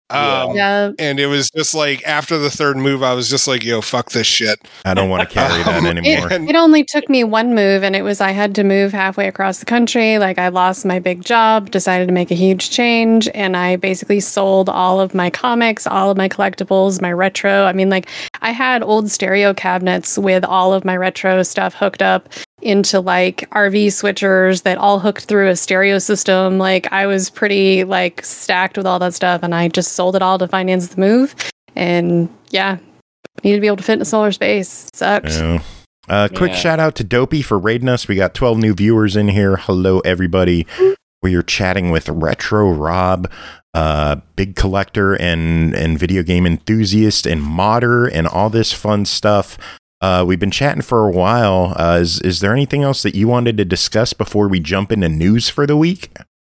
And it was just like after the third move, I was just like, yo, fuck this shit. I don't want to carry that anymore. It only took me one move, and it was I had to move halfway across the country. Like I lost my big job, decided to make a huge change, and I basically sold all of my comics, all of my collectibles, my retro. I mean, like I had old stereo cabinets with all of my retro stuff hooked up into like RV switchers that all hooked through a stereo system. Like I was pretty like stacked with all that stuff, and I just sold it all to finance the move. And needed to be able to fit in a smaller space. Sucks. Quick shout out to Dopey for raiding us. We got 12 new viewers in here. Hello everybody. We are chatting with Retro Rob, big collector and video game enthusiast and modder and all this fun stuff. We've been chatting for a while. Is there anything else that you wanted to discuss before we jump into news for the week?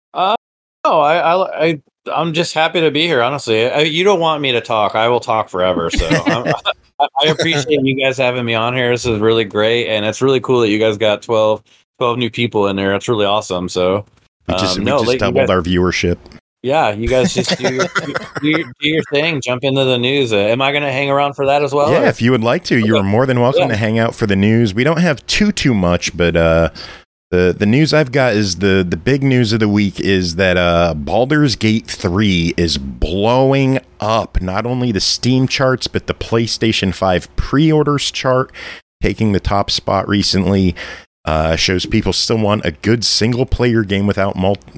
No, I'm just happy to be here, honestly. You don't want me to talk. I will talk forever. So I appreciate you guys having me on here. This is really great. And it's really cool that you guys got 12 new people in there. That's really awesome. So we just doubled our viewership. Yeah, you guys just do your thing. Jump into the news. Am I going to hang around for that as well? Yeah, if you would like to, you're more than welcome to hang out for the news. We don't have too much, but the news I've got is the big news of the week is that Baldur's Gate 3 is blowing up not only the Steam charts, but the PlayStation 5 pre-orders chart, taking the top spot recently. Shows people still want a good single player game without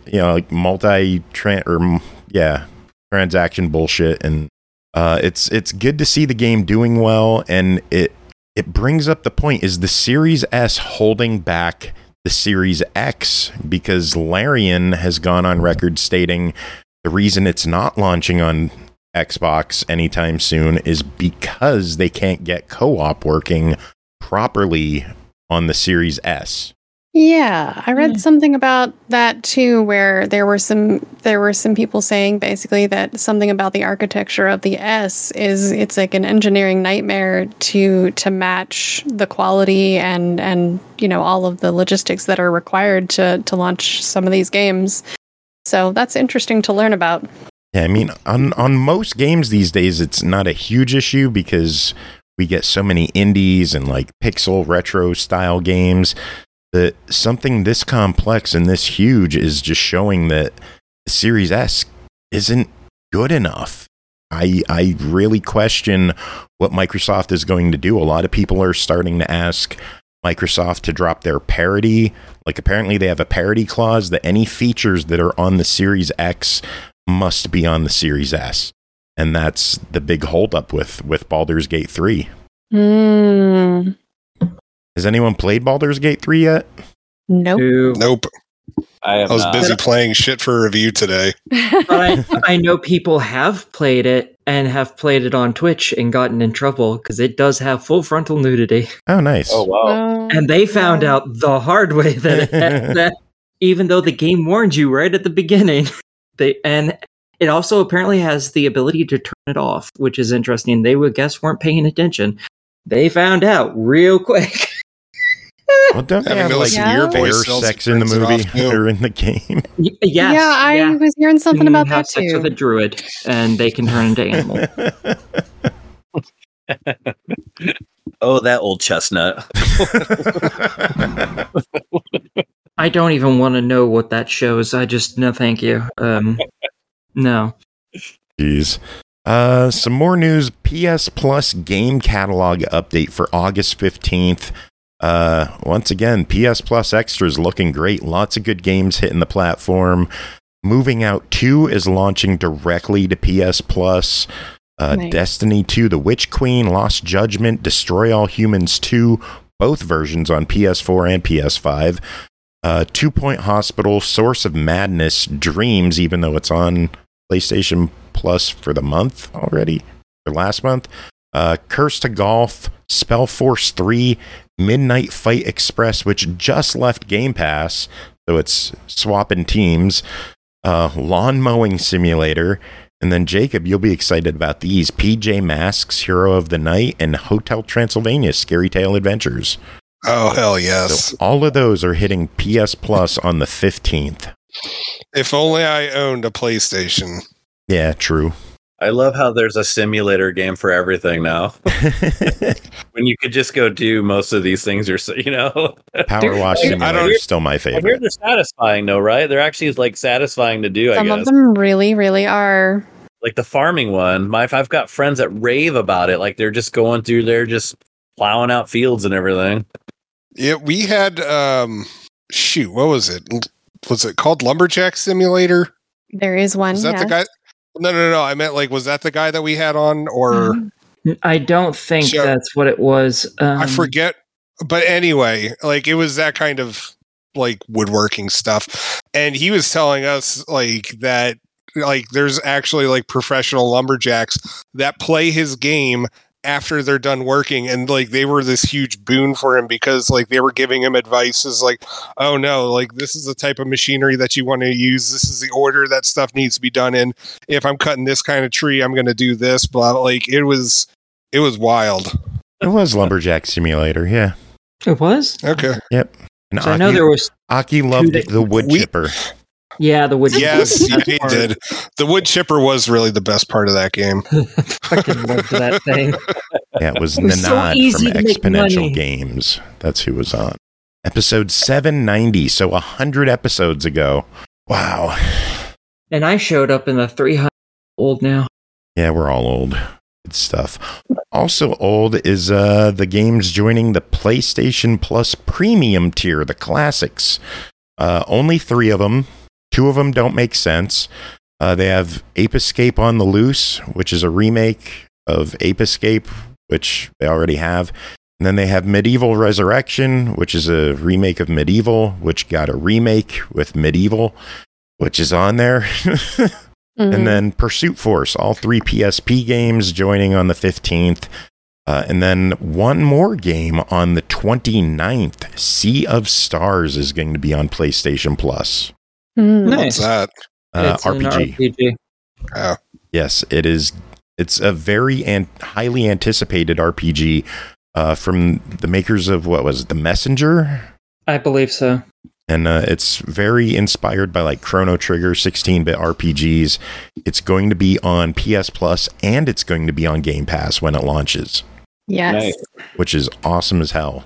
transaction bullshit, and it's good to see the game doing well, and it brings up the point: is the Series S holding back the Series X? Because Larian has gone on record stating the reason it's not launching on Xbox anytime soon is because they can't get co-op working properly on the Series S. Yeah, I read something about that too, where there were some people saying basically that something about the architecture of the S is it's like an engineering nightmare to match the quality and all of the logistics that are required to launch some of these games. So that's interesting to learn about. Yeah, I mean, on most games these days, it's not a huge issue because we get so many indies and like pixel retro style games. That something this complex and this huge is just showing that the Series S isn't good enough. I really question what Microsoft is going to do. A lot of people are starting to ask Microsoft to drop their parity. Like apparently they have a parity clause that any features that are on the Series X must be on the Series S. And that's the big holdup with Baldur's Gate 3. Has anyone played Baldur's Gate 3 yet? Nope. Nope. I was busy playing shit for review today. But I know people have played it and have played it on Twitch and gotten in trouble because it does have full frontal nudity. Oh, nice. Oh wow! And they found out the hard way that even though the game warned you right at the beginning, and it also apparently has the ability to turn it off, which is interesting. They would guess weren't paying attention. They found out real quick. Well, don't they have like your bear voice sex in the movie or in the game? Yes, yeah, I was hearing something about have that sex too. with a druid, and they can turn into animals. Oh, that old chestnut. I don't even want to know what that shows. I just no, thank you. No. Jeez. Some more news. PS Plus game catalog update for August 15th. Once again, PS Plus Extras looking great. Lots of good games hitting the platform. Moving Out 2 is launching directly to PS Plus. Nice. Destiny 2, The Witch Queen, Lost Judgment, Destroy All Humans 2, both versions on PS4 and PS5. 2 Point Hospital, Source of Madness, Dreams, even though it's on PlayStation Plus for the month already, or last month. Curse to Golf, Spellforce 3, Midnight Fight Express, which just left Game Pass, so it's swapping teams. Lawn Mowing Simulator. And then, Jacob, you'll be excited about these. PJ Masks, Hero of the Night, and Hotel Transylvania, Scary Tale Adventures. Oh, hell yes. So all of those are hitting PS Plus on the 15th. If only I owned a PlayStation. Yeah, true. I love how there's a simulator game for everything now. When you could just go do most of these things, Power Wash Simulator is still my I hear favorite. they're satisfying, though, right? They're actually like satisfying to do. Some I guess of them really, really are. like the farming one. I've got friends that rave about it. Like they're just going through there, just plowing out fields and everything. Yeah, we had what was it? Was it called Lumberjack Simulator? There is one. Was that the guy? No. I meant was that the guy that we had on, or I don't think Sure. that's what it was. I forget. But anyway, it was that kind of woodworking stuff, and he was telling us that there's actually professional lumberjacks that play his game after they're done working, and they were this huge boon for him because they were giving him advice as oh no, this is the type of machinery that you want to use, this is the order that stuff needs to be done in, if I'm cutting this kind of tree I'm going to do this, blah. It was wild. It was Lumberjack Simulator, yeah. It was? Okay. Yep. And So I know there was... Aki loved the wood chipper. Yeah, the wood Yes, chipper. he did. The wood chipper was really the best part of that game. Fucking loved that thing. Yeah, it was It was so Nanad easy from to make Exponential money. Games. That's who was on. Episode 790, so 100 episodes ago. Wow. And I showed up in the 300 old now. Yeah, we're all old. Good stuff. Also old is the games joining the PlayStation Plus Premium tier, the classics. Only 3 of them. 2 of them don't make sense. They have Ape Escape on the Loose, which is a remake of Ape Escape, which they already have. And then they have Medieval Resurrection, which is a remake of Medieval, which got a remake with Medieval, which is on there. And then Pursuit Force, all 3 PSP games joining on the 15th. And then one more game on the 29th. Sea of Stars is going to be on PlayStation Plus. What's that? It's an RPG. Oh. Yes, it is. It's a very highly anticipated RPG from the makers of, what was it, The Messenger? I believe so. And it's very inspired by Chrono Trigger 16-bit RPGs. It's going to be on PS Plus and it's going to be on Game Pass when it launches. Yes. Nice. Which is awesome as hell.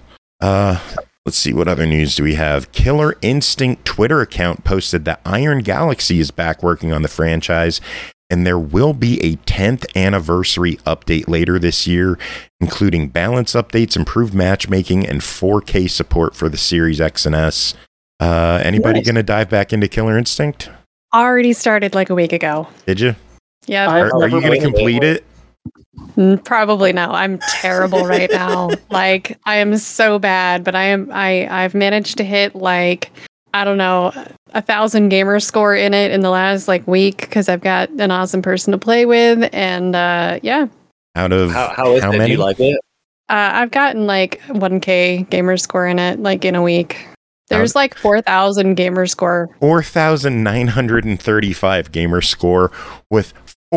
Let's see, what other news do we have? Killer Instinct Twitter account posted that Iron Galaxy is back working on the franchise, and there will be a 10th anniversary update later this year, including balance updates, improved matchmaking, and 4K support for the Series X and S. Anybody going to dive back into Killer Instinct? Already started a week ago. Did you? Yeah. I've Are you going to complete it? Probably no. I'm terrible right now. I am so bad, but I've managed to hit I don't know, 1,000 gamer score in it in the last like week because I've got an awesome person to play with, and yeah. Out of how is how it? many? Do you like it? I've gotten like 1K gamer score in it like in a week. There's like 4,000 gamer score. 4,935 gamer score with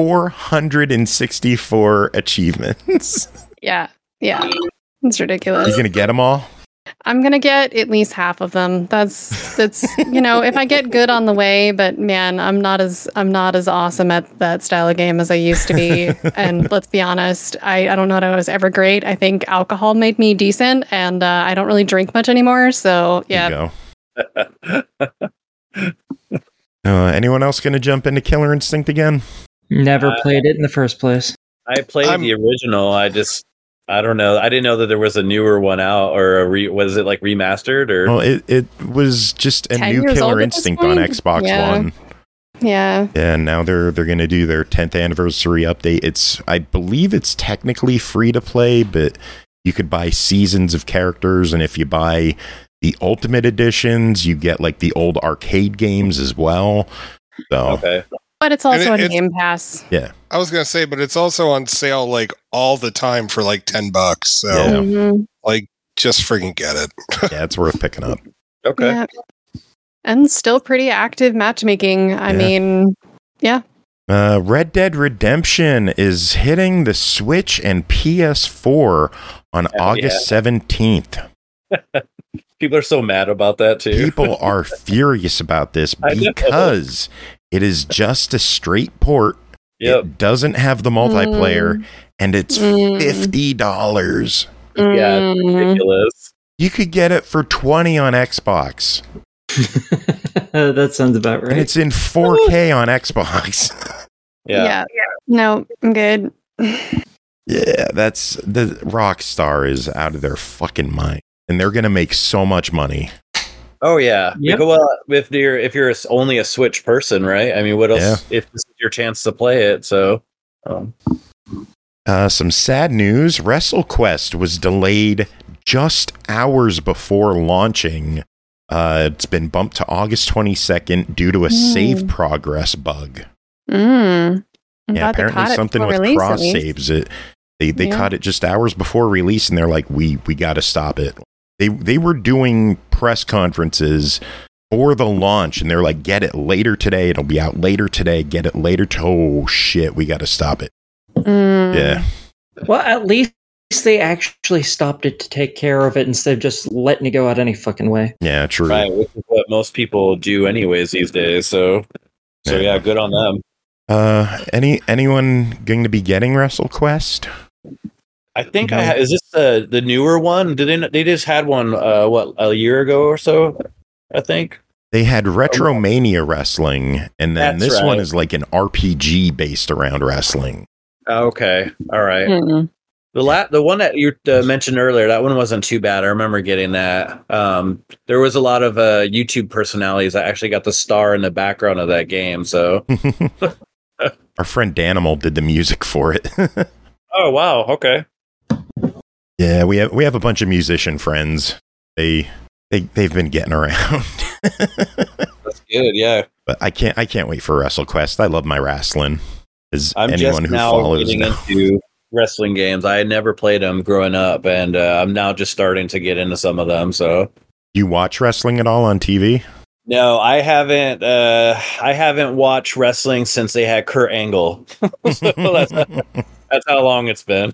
464 achievements. Yeah. It's ridiculous. You gonna get them all? I'm gonna get at least half of them. That's if I get good on the way, but man, I'm not as awesome at that style of game as I used to be. And let's be honest, I don't know that I was ever great. I think alcohol made me decent, and I don't really drink much anymore. So yeah. There you go. Anyone else gonna jump into Killer Instinct again? Never played it in the first place. I played the original. I don't know. I didn't know that there was a newer one out, or was it like remastered? Or Well, it was just a 10 new years Killer old at this Instinct on point? Xbox Yeah. One. Yeah. Yeah, and now they're going to do their 10th anniversary update. I believe it's technically free to play, but you could buy seasons of characters, and if you buy the Ultimate Editions, you get like the old arcade games as well. So okay. But it's also And on Game Pass. yeah, I was gonna say, but it's also on sale like all the time for like $10. So Yeah. Mhm. like, just freaking get it. yeah, it's worth picking up. Okay. Yeah. And still pretty active matchmaking. I Yeah. mean, yeah. Red Dead Redemption is hitting the Switch and PS4 on August 17th. People are so mad about that too. People are furious about this I know. because it is just a straight port. Yep. It doesn't have the multiplayer, and it's Mm. $50. Yeah, it's Mm. ridiculous. You could get it for $20 on Xbox, That sounds about and right. it's in 4K on Xbox. Yeah. No, I'm good. Yeah, that's the Rockstar is out of their fucking mind, and they're gonna make so much money. Oh yeah. Yep. Well, if you're only a Switch person, right? I mean, what else? Yeah. If this is your chance to play it, so. Some sad news: WrestleQuest was delayed just hours before launching. It's been bumped to August 22nd due to a save progress bug. I'm Yeah, glad they caught apparently it something before with release, cross at least. saves. They Yeah. caught it just hours before release, and they're like, we got to stop it. They were doing press conferences for the launch, and they're like, get it later today. It'll be out later today. Get it later. Oh shit, we got to stop it. Mm. Yeah, Well, at least they actually stopped it to take care of it instead of just letting it go out any fucking way. yeah, true. Right, which is what most people do anyways these days. So yeah, good on them. Anyone going to be getting WrestleQuest? I think is this the newer one? They just had one a year ago or so? I think They had Retromania Wrestling, and then That's this one right. is like an RPG based around wrestling. Okay, all right. Mm-mm. The one that you mentioned earlier, that one wasn't too bad. I remember getting that. There was a lot of YouTube personalities that actually got the star in the background of that game. So, Our friend Danimal did the music for it. oh wow, okay. Yeah, we have a bunch of musician friends. They've been getting around. That's good. Yeah, But I can't wait for WrestleQuest. I love my wrestling. As I'm anyone just who now follows getting now. into wrestling games. I had never played them growing up, and I'm now just starting to get into some of them. So, You watch wrestling at all on TV? no, I haven't. I haven't watched wrestling since they had Kurt Angle. So that's how long it's been.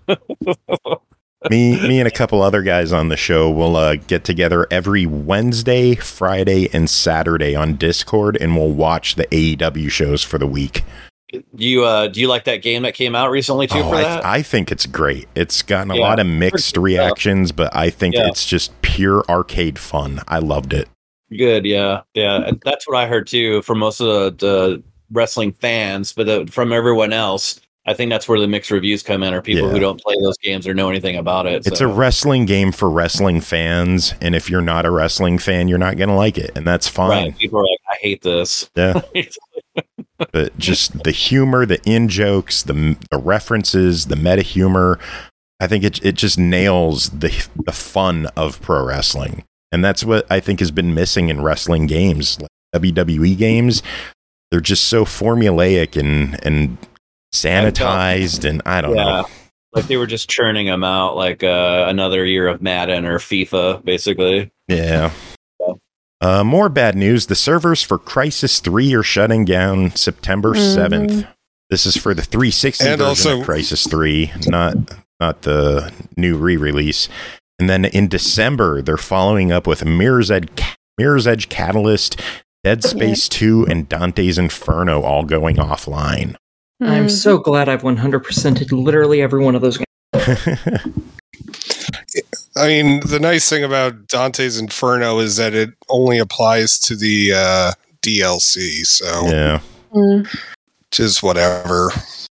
Me and a couple other guys on the show will get together every Wednesday, Friday, and Saturday on Discord, and we'll watch the AEW shows for the week. Do you like that game that came out recently too? For that, I think it's great. It's gotten a Yeah. lot of mixed reactions, but I think Yeah. it's just pure arcade fun. I loved it. good, yeah. And that's what I heard too from most of the wrestling fans, but from everyone else, I think that's where the mixed reviews come in, or people who don't play those games or know anything about it. It's a wrestling game for wrestling fans, and if you're not a wrestling fan, you're not going to like it, and that's fine. Right. People are like, I hate this. Yeah. But just the humor, the in-jokes, the references, the meta humor, I think it just nails the fun of pro wrestling. And that's what I think has been missing in wrestling games. Like WWE games, they're just so formulaic and sanitized, and I don't know. Like they were just churning them out like another year of Madden or FIFA, basically. Yeah. More bad news. The servers for Crysis 3 are shutting down September 7th. This is for the 360 And version also- of Crysis 3, not the new re-release. And then in December, they're following up with Mirror's Edge Catalyst, Dead Space 2, and Dante's Inferno all going offline. I'm so glad I've 100%ed literally every one of those games. I mean, the nice thing about Dante's Inferno is that it only applies to the DLC, so Yeah. just whatever.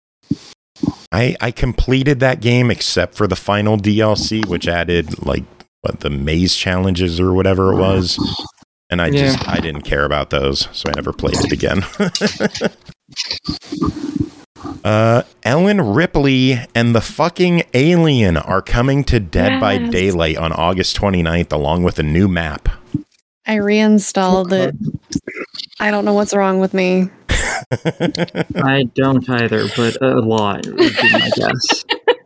I completed that game except for the final DLC, which added like the maze challenges or whatever it was. And I didn't care about those, so I never played it again. Ellen Ripley and the fucking Alien are coming to Dead by Daylight on August 29th, along with a new map. I reinstalled it. I don't know what's wrong with me. I don't either, but a lot would be my guess.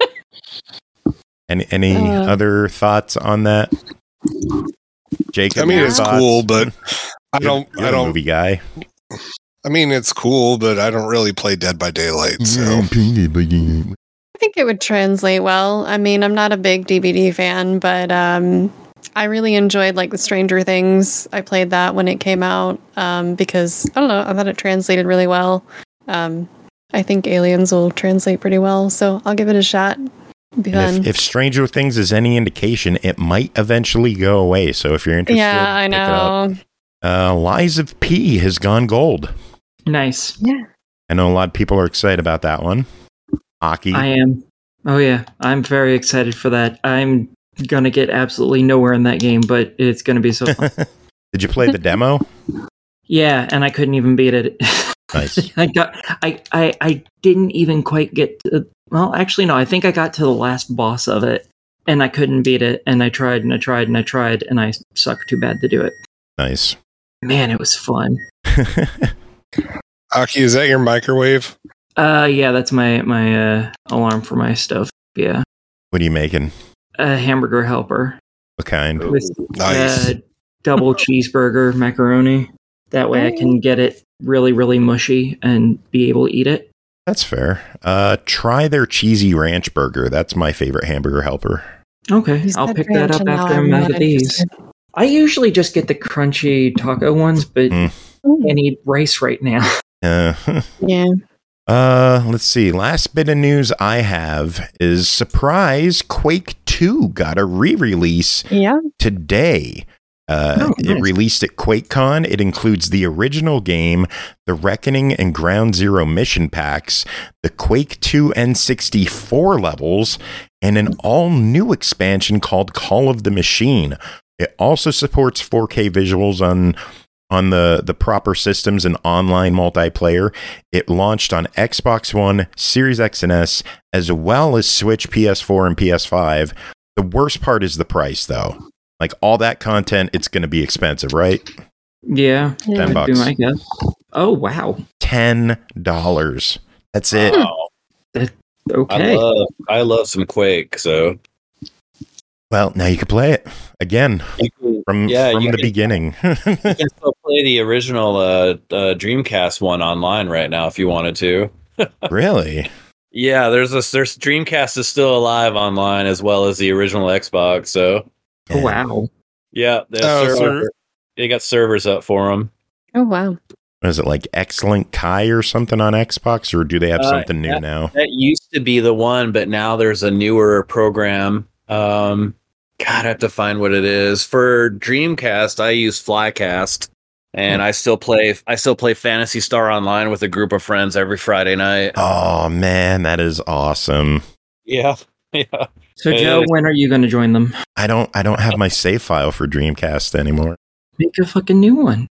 Any other thoughts on that? Jacob, I mean, your it's thoughts? cool, but I You're a movie guy. I mean, it's cool, but I don't really play Dead by Daylight, so. I think it would translate well. I mean, I'm not a big DVD fan, but I really enjoyed like the Stranger Things. I played that when it came out because I don't know, I thought it translated really well. I think Aliens will translate pretty well, so I'll give it a shot. It'll be fun. If Stranger Things is any indication, it might eventually go away. So if you're interested, yeah, I pick it know. up. Lies of P has gone gold. Nice. Yeah. I know a lot of people are excited about that one. Aki. I am. Oh yeah, I'm very excited for that. I'm gonna get absolutely nowhere in that game, but it's gonna be so fun. Did you play the demo? Yeah, and I couldn't even beat it. Nice. I didn't even quite get to, well, actually no, I think I got to the last boss of it and I couldn't beat it, and I tried and I tried and I tried and I sucked too bad to do it. Nice. Man, it was fun. Aki, is that your microwave? Yeah, that's my alarm for my stove. Yeah. What are you making? A hamburger helper. What kind? With Nice. double cheeseburger macaroni. That way I can get it really, really mushy and be able to eat it. That's fair. Try their cheesy ranch burger. That's my favorite hamburger helper. Okay, You I'll said pick that ranch up and now after I'm I'm out not of these. interested. I usually just get the crunchy taco ones, but I need rice right now. Yeah. Let's see. Last bit of news I have is surprise, Quake 2 got a re-release Yeah. today. Nice. It released at QuakeCon. It includes the original game, the Reckoning and Ground Zero mission packs, the Quake 2 N64 levels, and an all-new expansion called Call of the Machine. It also supports 4K visuals on the proper systems and online multiplayer. It launched on Xbox One, Series X and S, as well as Switch, PS4, and PS5. The worst part is the price, though. Like all that content, it's going to be expensive, right? Yeah, $10. that'd be my guess. Oh wow. $10. That's it. Wow. Okay. I love some Quake, so Well, now you can play it again from the beginning. You can still play the original Dreamcast one online right now if you wanted to. Really? Yeah, there's Dreamcast is still alive online as well as the original Xbox. So Oh, wow. yeah, they got servers up for them. Oh wow. What is it, like X-Link Kai or something on Xbox, or do they have something new now? That used to be the one, but now there's a newer program. God, I have to find what it is. For Dreamcast, I use Flycast, and I still play Phantasy Star Online with a group of friends every Friday night. Oh man, that is awesome. Yeah, yeah. So Joe, when are you going to join them? I don't have my save file for Dreamcast anymore. Make a fucking new one.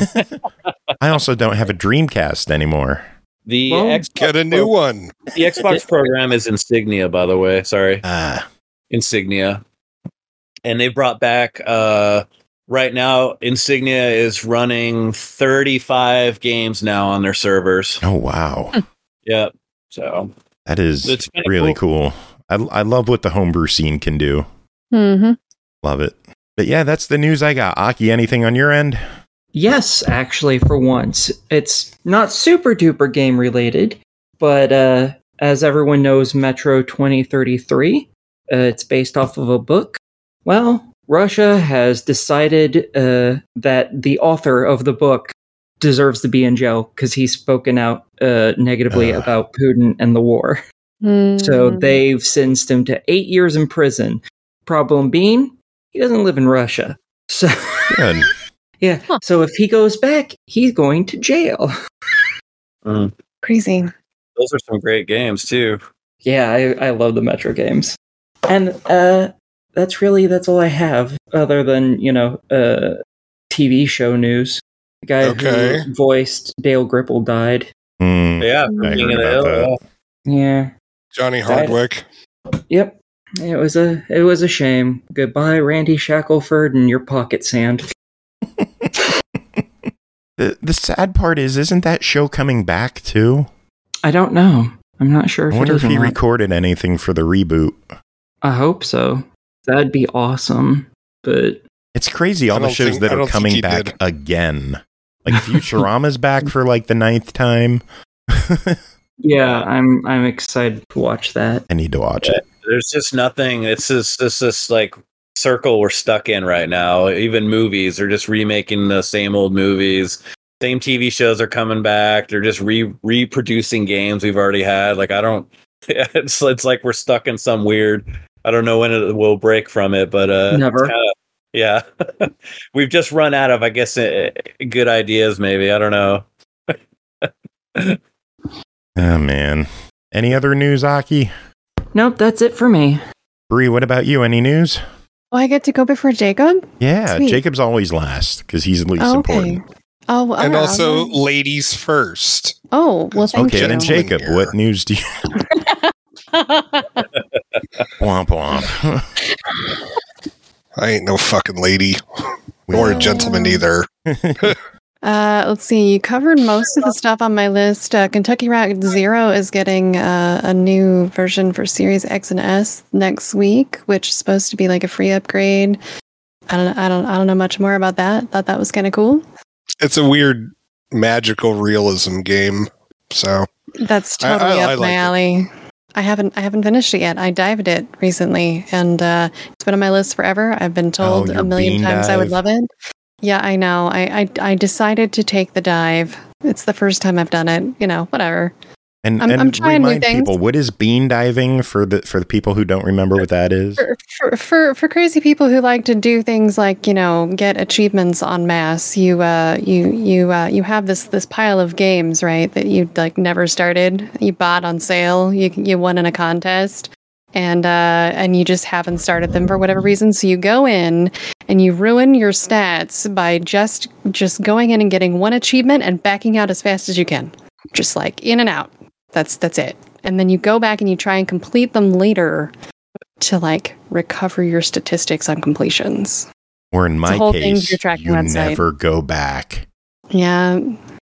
I also don't have a Dreamcast anymore. The Well, Xbox Get a new one. The Xbox program is Insignia, by the way. Sorry, Ah, Insignia, and they brought back right now, Insignia is running 35 games now on their servers. Oh, wow. Yep. So That is it's kinda really cool. I love what the homebrew scene can do. Mm-hmm. Love it. But yeah, that's the news I got. Aki, anything on your end? Yes, actually, for once. It's not super duper game related, but as everyone knows, Metro 2033, it's based off of a book. Well, Russia has decided that the author of the book deserves to be in jail because he's spoken out negatively about Putin and the war. So they've sentenced him to 8 years in prison. Problem being, he doesn't live in Russia. So Good. yeah. Huh. So if he goes back, he's going to jail. Crazy. Those are some great games too. Yeah, I love the Metro games. And that's all I have other than, TV show news. The guy who voiced Dale Gripple died. Yeah, I King heard of the about Hill. that. Yeah. Johnny Hardwick. Yep. It was a shame. Goodbye, Randy Shackelford and your pocket sand. The sad part isn't that show coming back too? I don't know. I'm not sure if I wonder it if is or he not. recorded anything for the reboot. I hope so. That'd be awesome. But It's crazy all the shows that are coming back again. Like Futurama's back for like the 9th time. yeah, I'm excited to watch that. I need to watch it. There's just nothing. It's just this like circle we're stuck in right now. Even movies are just remaking the same old movies. Same TV shows are coming back. They're just reproducing games we've already had. Like it's like we're stuck in some weird. I don't know when it will break from it, but Never. Yeah, we've just run out of, I guess, good ideas. Maybe I don't know. Oh man. Any other news, Aki? Nope, that's it for me. Bree, what about you? Any news? Oh, I get to go before Jacob? Yeah, Sweet. Jacob's always last because he's the least Oh, important. Oh, well, And all right. also ladies first. Oh, well, thank Okay, you. then Jacob, what news do you? Womp womp. I ain't no fucking lady. Nor a gentleman either. Let's see. You covered most of the stuff on my list. Kentucky Route Zero is getting a new version for Series X and S next week, which is supposed to be like a free upgrade. I don't know much more about that. Thought that was kind of cool. It's a weird magical realism game. So That's totally I up like my it. alley. I haven't finished it yet. I dived it recently, and it's been on my list forever. I've been told your a million bean times I would dive? love it. Yeah, I know. I decided to take the dive. It's the first time I've done it. Whatever. And I'm trying new remind things. people, what is bean diving for the people who don't remember what that is? For crazy people who like to do things like get achievements en masse, you have this pile of games, right, that you like never started, you bought on sale, you won in a contest, and you just haven't started them for whatever reason. So you go in and you ruin your stats by just going in and getting one achievement and backing out as fast as you can, just like in and out. That's it. And then you go back and you try and complete them later to like recover your statistics on completions. Or in my whole thing case, your tracking you website. never go back. Yeah.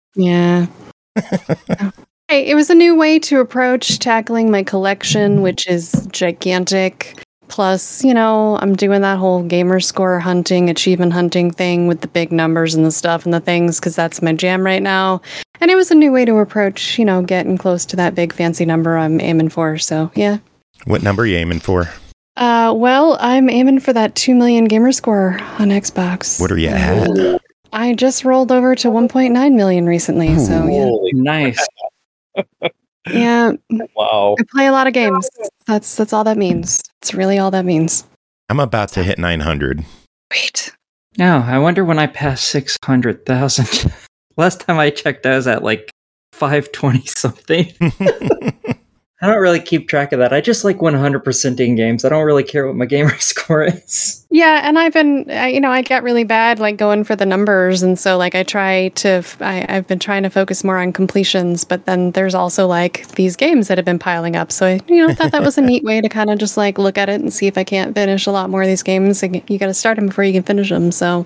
Hey, it was a new way to approach tackling my collection, which is gigantic. Plus, I'm doing that whole gamer score hunting, achievement hunting thing with the big numbers and the stuff and the things, because that's my jam right now. And it was a new way to approach, getting close to that big fancy number I'm aiming for. So, yeah. What number are you aiming for? Well, I'm aiming for that 2 million gamer score on Xbox. What are you at? I just rolled over to 1.9 million recently. So, yeah. Holy Nice. Yeah. wow! I play a lot of games. That's all that means. It's really all that means. I'm about to hit 900. Wait. Now, I wonder when I pass 600,000. Last time I checked, I was at like 520 something. I don't really keep track of that. I just like 100% in games. I don't really care what my gamer score is. Yeah, and I've been, I get really bad like going for the numbers, and so like I've been trying to focus more on completions, but then there's also like these games that have been piling up. So I, thought that was a neat way to kind of just like look at it and see if I can't finish a lot more of these games. You got to start them before you can finish them. So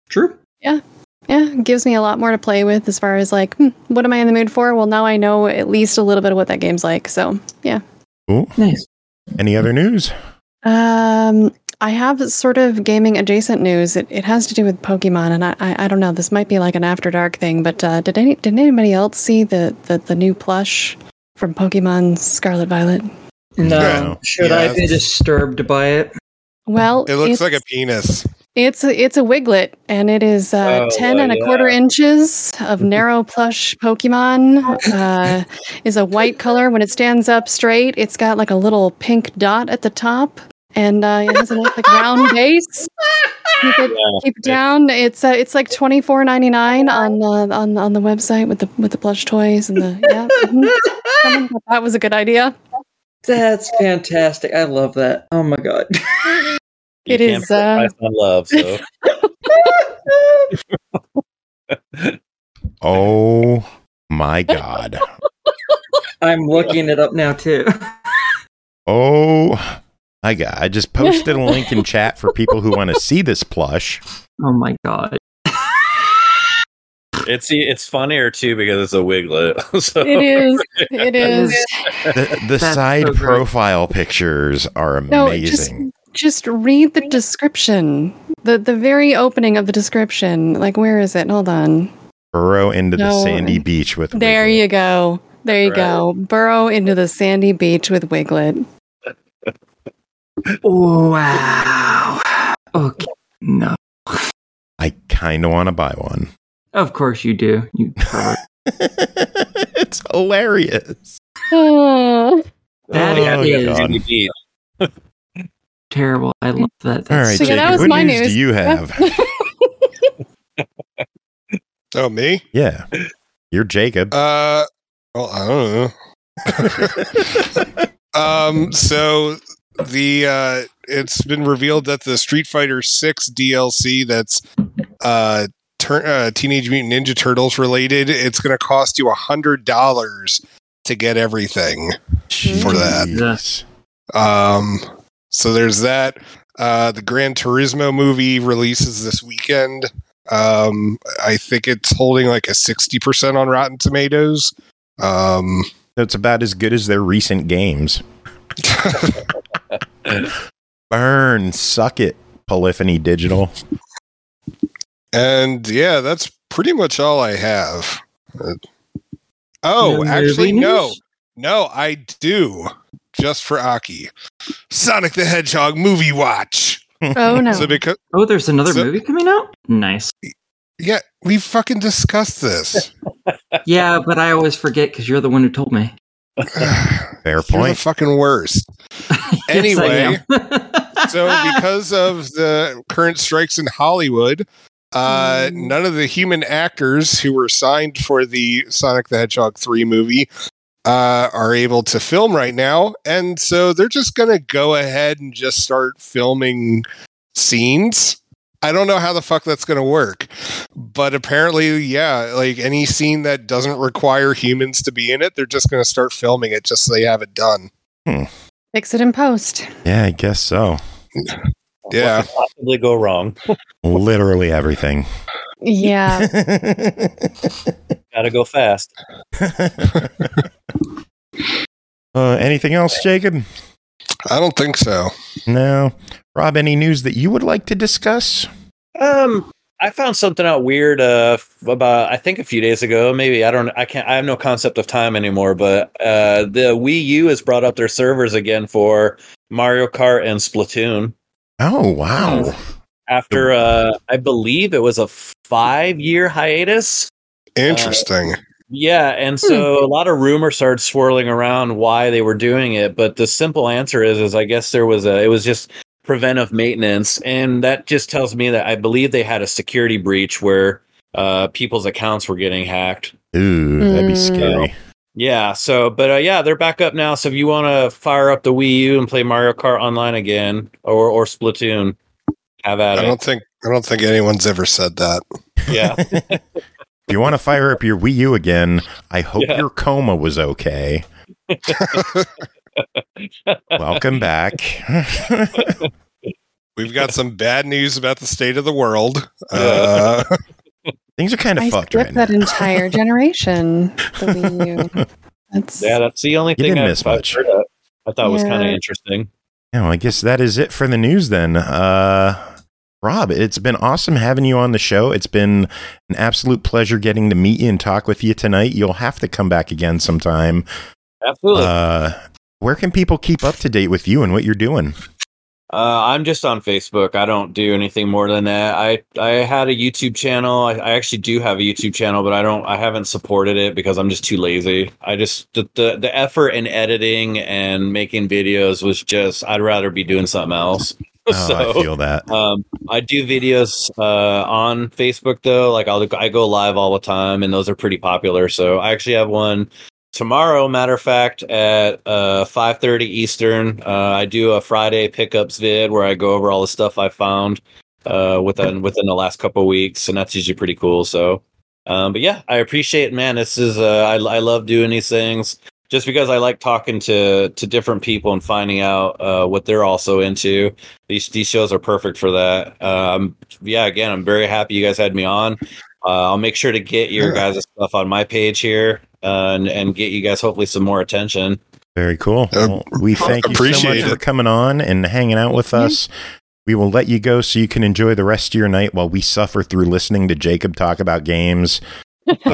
True. Yeah, it gives me a lot more to play with as far as like, what am I in the mood for? Well, now I know at least a little bit of what that game's like. So, yeah. Cool. Nice. Any other news? I have sort of gaming adjacent news. It has to do with Pokemon, and I don't know. This might be like an After Dark thing, but did anybody else see the new plush from Pokemon Scarlet Violet? No. Should I be disturbed by it? Well, It looks like a penis. It's a Wiglet, and it is 10 and a quarter inches of narrow plush Pokemon. Is a white color. When it stands up straight, it's got like a little pink dot at the top, and it has a like round base. Keep it down. It's like $24.99 on the website with the plush toys and the Someone thought that was a good idea. That's fantastic. I love that. Oh my god. It is on love, so. Oh my god. I'm looking it up now too. Oh my god. I just posted a link in chat for people who want to see this plush. Oh my god. It's funnier too because it's a Wiglet. So. It is. The side so profile pictures are amazing. No, just read the description. The very opening of the description. Like, where is it? Hold on. Burrow into the sandy beach with There Wiglet. you go. There you go. Burrow into the sandy beach with Wiglet. Wow. Okay. No. I kind of want to buy one. Of course you do. You pervert. It's hilarious. That Oh, is God. terrible. I love that. All right, So, yeah, Jacob, that was what my news news. do you have? Oh, me? Yeah. You're Jacob. Well, I don't know. So it's been revealed that the Street Fighter 6 DLC that's Teenage Mutant Ninja Turtles related, it's going to cost you $100 to get everything for that. Yes. So there's that. The Gran Turismo movie releases this weekend. I think it's holding like a 60% on Rotten Tomatoes. That's about as good as their recent games. Burn, suck it, Polyphony Digital. And yeah, that's pretty much all I have. No Actually, movie no. news? No, I do. Just for Aki. Sonic the Hedgehog movie watch. Oh, no. So because Oh, there's another So- movie coming out? Nice. yeah, we fucking discussed this. Yeah, but I always forget because you're the one who told me. Fair You're the point. fucking worst. Yes, I Anyway, am. So because of the current strikes in Hollywood, none of the human actors who were signed for the Sonic the Hedgehog 3 movie are able to film right now. And so they're just going to go ahead and just start filming scenes. I don't know how the fuck that's going to work. But apparently, yeah, like any scene that doesn't require humans to be in it, they're just going to start filming it just so they have it done. Fix it in post. Yeah, I guess so. Yeah. What could possibly go wrong? Literally everything. Yeah. Gotta go fast. Anything else, Jacob? I don't think so. No. Rob, any news that you would like to discuss? I found something out weird about I think a few days ago. Maybe I have no concept of time anymore. But the Wii U has brought up their servers again for Mario Kart and Splatoon. Oh, wow. After I believe it was a 5-year hiatus. Interesting. Yeah, and so a lot of rumors started swirling around why they were doing it, but the simple answer is I guess it was just preventive maintenance, and that just tells me that I believe they had a security breach where people's accounts were getting hacked. Ooh, that'd be scary. Yeah, so but yeah, they're back up now. So if you want to fire up the Wii U and play Mario Kart Online again or Splatoon, have at I it. don't think anyone's ever said that. Yeah. If you want to fire up your Wii U again, I hope Yeah. your coma was okay. Welcome back. We've got some bad news about the state of the world. Things are kind of fucked right now. That entire generation. The Wii U. That's the only thing I've heard of. I thought was kind of interesting. Yeah, well, I guess that is it for the news then. Rob, it's been awesome having you on the show. It's been an absolute pleasure getting to meet you and talk with you tonight. You'll have to come back again sometime. Absolutely. Where can people keep up to date with you and what you're doing? I'm just on Facebook. I don't do anything more than that. I had a YouTube channel. I actually do have a YouTube channel, but I haven't supported it because I'm just too lazy. The effort in editing and making videos was just, I'd rather be doing something else. I feel that. I do videos on Facebook though. Like I go live all the time, and those are pretty popular. So I actually have one tomorrow, matter of fact, at 5:30 Eastern. I do a Friday pickups vid where I go over all the stuff I found within the last couple of weeks, and that's usually pretty cool. So, but yeah, I appreciate it, man. This is I love doing these things just because I like talking to different people and finding out what they're also into. These shows are perfect for that. Again, I'm very happy you guys had me on. I'll make sure to get your guys' stuff on my page here. And get you guys hopefully some more attention. Very cool. Well, we thank you so much for coming on and hanging out with us. We will let you go so you can enjoy the rest of your night while we suffer through listening to Jacob talk about games. All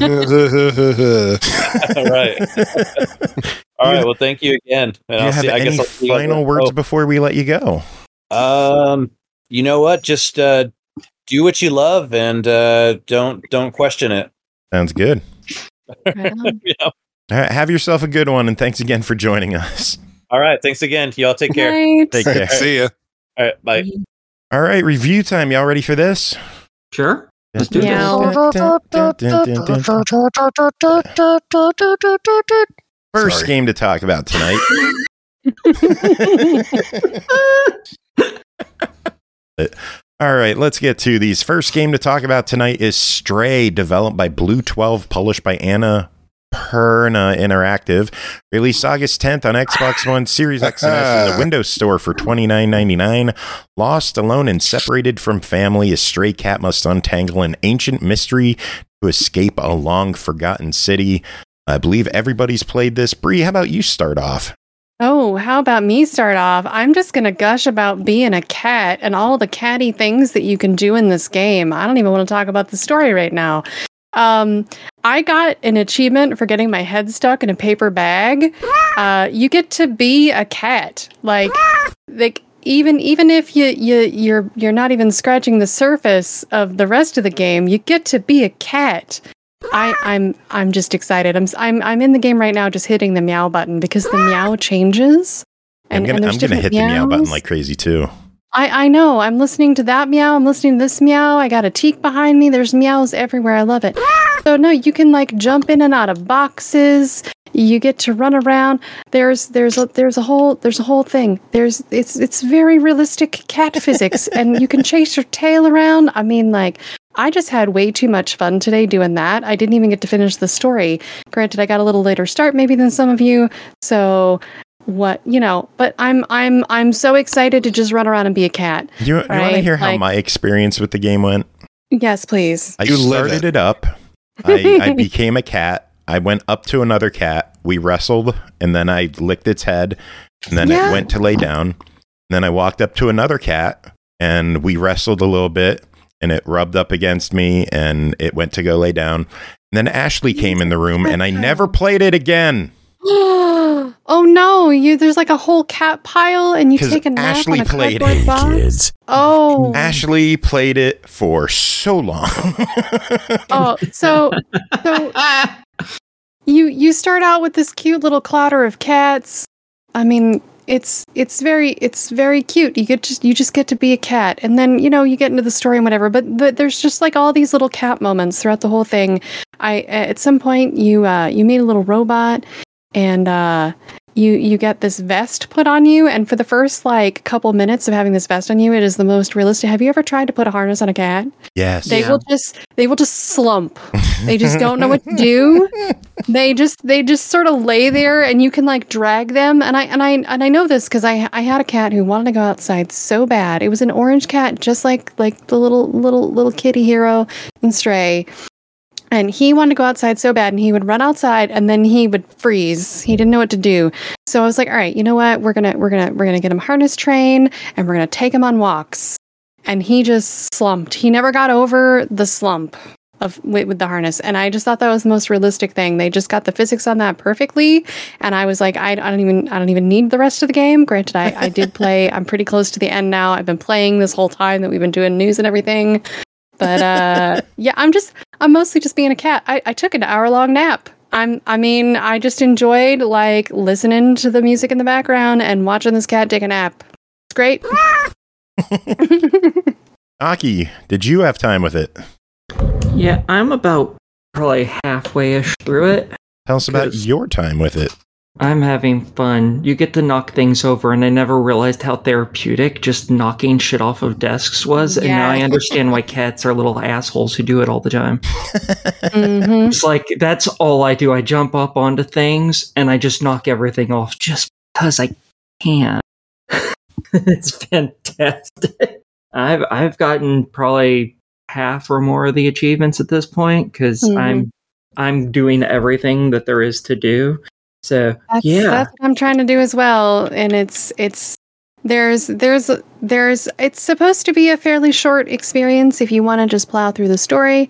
right. All right. Well, thank you again. And Do you have any final words before we let you go? You know what? Just do what you love and don't question it. Sounds good. Right on. All right, have yourself a good one, and thanks again for joining us. All right, thanks again. Y'all take care. Take care. See ya. All right, bye. All right, review time. Y'all ready for this? Sure. Let's do this. First game to talk about tonight. All right, let's get to these. First game to talk about tonight is Stray, developed by Blue 12, published by Annapurna Interactive. Released August 10th on Xbox One, Series X and S in the Windows Store for $29.99. Lost, alone, and separated from family, a stray cat must untangle an ancient mystery to escape a long-forgotten city. I believe everybody's played this. Bree, how about you start off? Oh, how about me start off? I'm just going to gush about being a cat and all the catty things that you can do in this game. I don't even want to talk about the story right now. I got an achievement for getting my head stuck in a paper bag. You get to be a cat. Like even if you're not even scratching the surface of the rest of the game, you get to be a cat. I'm just excited. I'm in the game right now, just hitting the meow button because the meow changes. And I'm gonna hit the meow button like crazy too. I know. I'm listening to that meow. I'm listening to this meow. I got a teak behind me. There's meows everywhere. I love it. So no, you can like jump in and out of boxes. You get to run around. There's a whole thing. It's very realistic cat physics, and you can chase your tail around. I mean, like, I just had way too much fun today doing that. I didn't even get to finish the story. Granted, I got a little later start maybe than some of you. So but I'm so excited to just run around and be a cat. You want to hear how my experience with the game went? Yes, please. I started it up. I became a cat. I went up to another cat. We wrestled, and then I licked its head, and then it went to lay down. And then I walked up to another cat, and we wrestled a little bit, and it rubbed up against me, and it went to go lay down. And then Ashley came in the room, and I never played it again. Oh no! There's like a whole cat pile, and you take a nap Ashley on a played cardboard it, box? kids. Oh, Ashley played it for so long. Oh, so you start out with this cute little clatter of cats. I mean, it's very cute. You just get to be a cat, and then you get into the story and whatever. But there's just like all these little cat moments throughout the whole thing. At some point you meet a little robot. And you get this vest put on you, and for the first like couple minutes of having this vest on you, it is the most realistic. Have you ever tried to put a harness on a cat? Yes. They will just slump. They just don't know what to do. They just sort of lay there, and you can like drag them. And I know this because I had a cat who wanted to go outside so bad. It was an orange cat, just like the little kitty hero in Stray. And he wanted to go outside so bad, and he would run outside, and then he would freeze. He didn't know what to do. So I was like, all right, you know what? We're gonna get him harness trained, and we're gonna take him on walks. And he just slumped. He never got over the slump with the harness. And I just thought that was the most realistic thing. They just got the physics on that perfectly. And I was like, I don't even need the rest of the game. Granted, I did play. I'm pretty close to the end now. I've been playing this whole time that we've been doing news and everything. But yeah, I'm mostly just being a cat. I took an hour-long nap. I just enjoyed like listening to the music in the background and watching this cat take a nap. It's great. Aki, did you have time with it? Yeah, I'm about probably halfway-ish through it. Tell us about your time with it. I'm having fun. You get to knock things over, and I never realized how therapeutic just knocking shit off of desks was. And now I understand why cats are little assholes who do it all the time. Mm-hmm. It's like, that's all I do. I jump up onto things, and I just knock everything off just because I can. It's fantastic. I've gotten probably half or more of the achievements at this point, because I'm doing everything that there is to do. So that's what I'm trying to do as well, and it's supposed to be a fairly short experience if you want to just plow through the story,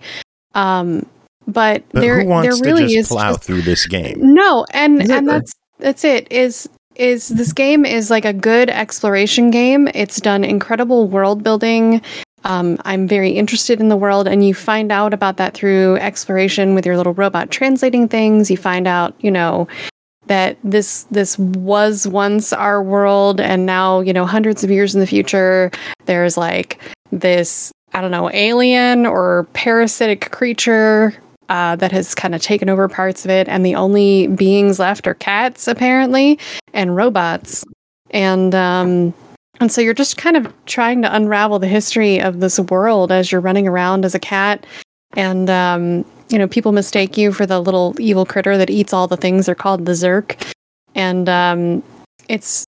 but there really is plow through this game. No, and that's it. Is this game is like a good exploration game. It's done incredible world building. I'm very interested in the world, and you find out about that through exploration with your little robot translating things. You find out, that this was once our world, and now, hundreds of years in the future, there's like this, I don't know, alien or parasitic creature that has kind of taken over parts of it, and the only beings left are cats, apparently, and robots. And so you're just kind of trying to unravel the history of this world as you're running around as a cat. And, people mistake you for the little evil critter that eats all the things. They're called the Zerk. And it's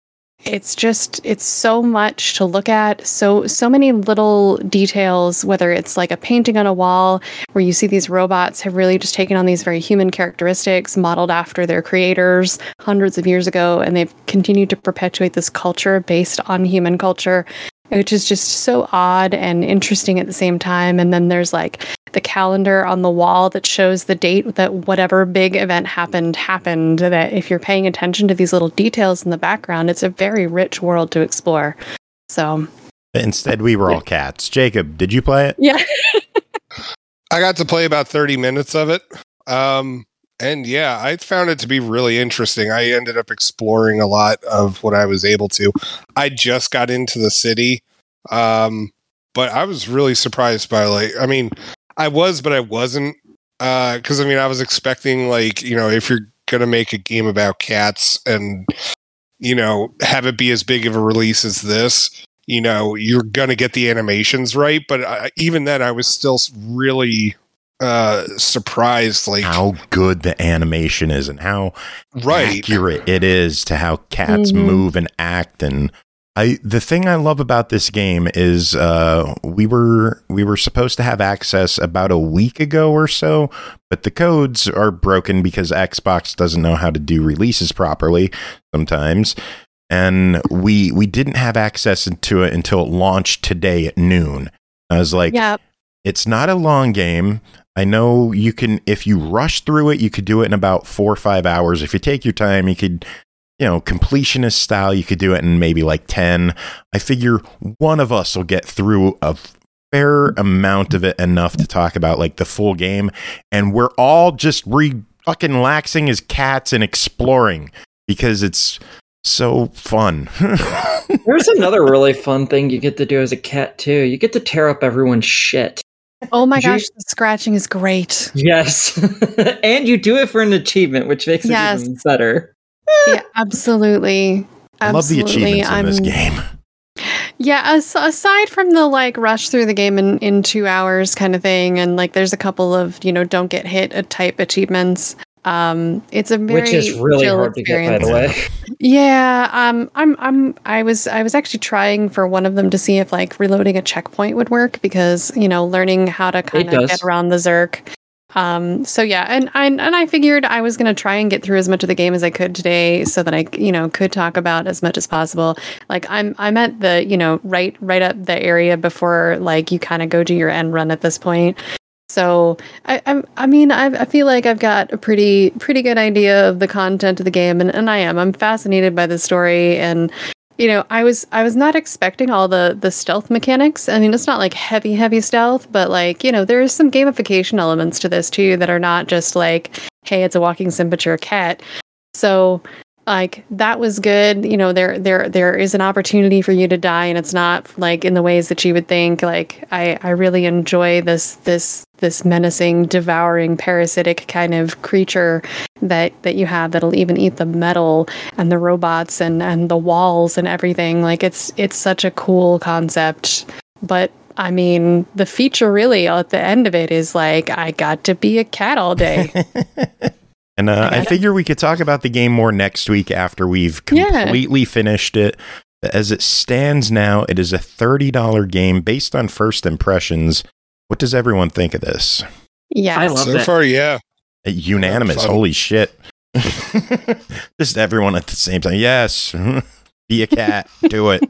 so much to look at. So many little details, whether it's like a painting on a wall where you see these robots have really just taken on these very human characteristics modeled after their creators hundreds of years ago. And they've continued to perpetuate this culture based on human culture, which is just so odd and interesting at the same time. And then there's like the calendar on the wall that shows the date that whatever big event happened, that if you're paying attention to these little details in the background, it's a very rich world to explore. So instead, we were all cats. Jacob, did you play it? Yeah. I got to play about 30 minutes of it. And yeah, I found it to be really interesting. I ended up exploring a lot of what I was able to. I just got into the city, but I was really surprised by I was, but I wasn't. Because I was expecting if you're gonna make a game about cats and have it be as big of a release as this, you're gonna get the animations right. But even then, I was still really surprised how good the animation is and how accurate it is to how cats move and act. And the thing I love about this game is we were supposed to have access about a week ago or so, but the codes are broken because Xbox doesn't know how to do releases properly sometimes. And we didn't have access to it until it launched today at noon. I was like, It's not a long game. I know you can, if you rush through it, you could do it in about 4 or 5 hours. If you take your time, you could, completionist style, you could do it in maybe like 10. I figure one of us will get through a fair amount of it enough to talk about like the full game. And we're all just fucking laxing as cats and exploring because it's so fun. There's another really fun thing you get to do as a cat too. You get to tear up everyone's shit. Oh my gosh, the scratching is great. Yes. And you do it for an achievement, which makes it even better. Yeah, absolutely. I love the achievements in this game. Yeah, aside from the like rush through the game in 2 hours kind of thing, and like there's a couple of don't get hit type achievements. It's a very which is really hard experience. to get, by the way. Yeah, I was actually trying for one of them to see if like reloading a checkpoint would work, because learning how to kind of get around the Zerk. So yeah, and I figured I was going to try and get through as much of the game as I could today, so that I could talk about as much as possible. Like I'm at the right up the area before like you kind of go to your end run at this point. So I feel like I've got a pretty good idea of the content of the game, and I'm fascinated by the story. And I was not expecting all the stealth mechanics. I mean, it's not like heavy stealth, but like, there's some gamification elements to this too that are not just like, hey, it's a walking sim, but you're a cat. So like that was good. There is an opportunity for you to die, and it's not like in the ways that you would think. Like I really enjoy this menacing, devouring, parasitic kind of creature that you have that'll even eat the metal and the robots and the walls and everything. Like it's such a cool concept. But I mean, the feature really at the end of it is like I got to be a cat all day. And I figure we could talk about the game more next week after we've completely finished it. As it stands now, it is a $30 game based on first impressions. What does everyone think of this? Yeah, I love so far, yeah. Unanimous. Holy shit. Just everyone at the same time. Yes. Be a cat. Do it.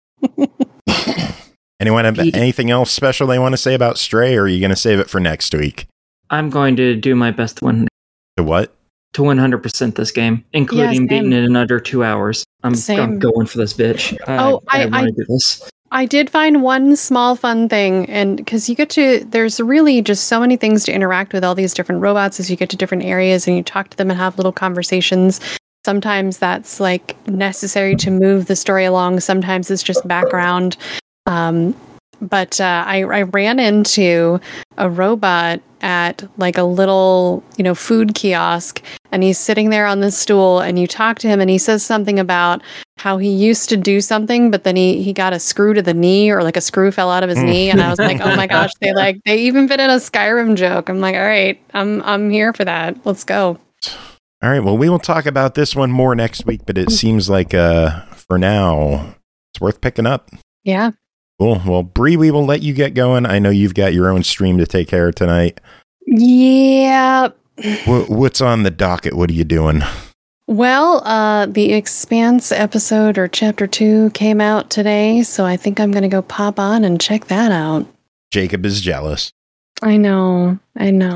Anyone have anything else special they want to say about Stray, or are you going to save it for next week? I'm going to do my best to win. To what? To 100% this game, including beating it in under 2 hours. I'm going for this bitch. I want to do this. I did find one small fun thing, and because there's really just so many things to interact with all these different robots as you get to different areas and you talk to them and have little conversations. Sometimes that's like necessary to move the story along. Sometimes it's just background. But I ran into a robot at like a little, food kiosk, and he's sitting there on this stool, and you talk to him and he says something about how he used to do something, but then he got a screw to the knee, or like a screw fell out of his knee. And I was like, oh my gosh, they even fit in a Skyrim joke. I'm like, all right, I'm here for that. Let's go. All right. Well, we will talk about this one more next week, but it seems like for now, it's worth picking up. Yeah. Cool. Well, Bree, we will let you get going. I know you've got your own stream to take care of tonight. Yeah. What's on the docket? What are you doing? Well, the Expanse episode or chapter 2 came out today, so I think I'm going to go pop on and check that out. Jacob is jealous. I know. I know.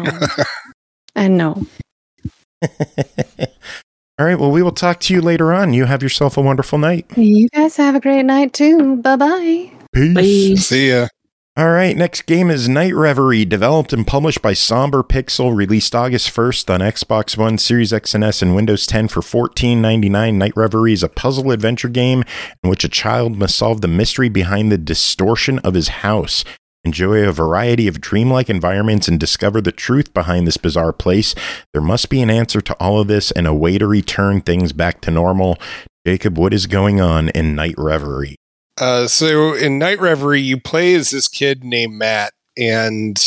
All right. Well, we will talk to you later on. You have yourself a wonderful night. You guys have a great night too. Bye-bye. Peace. Bye. See ya. All right, next game is Night Reverie, developed and published by Somber Pixel, released August 1st on Xbox One, Series X and S, and Windows 10 for $14.99. Night Reverie is a puzzle adventure game in which a child must solve the mystery behind the distortion of his house. Enjoy a variety of dreamlike environments and discover the truth behind this bizarre place. There must be an answer to all of this and a way to return things back to normal. Jacob, what is going on in Night Reverie? So in Night Reverie, you play as this kid named Matt, and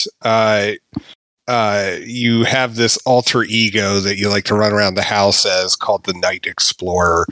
you have this alter ego that you like to run around the house as, called the Night Explorer.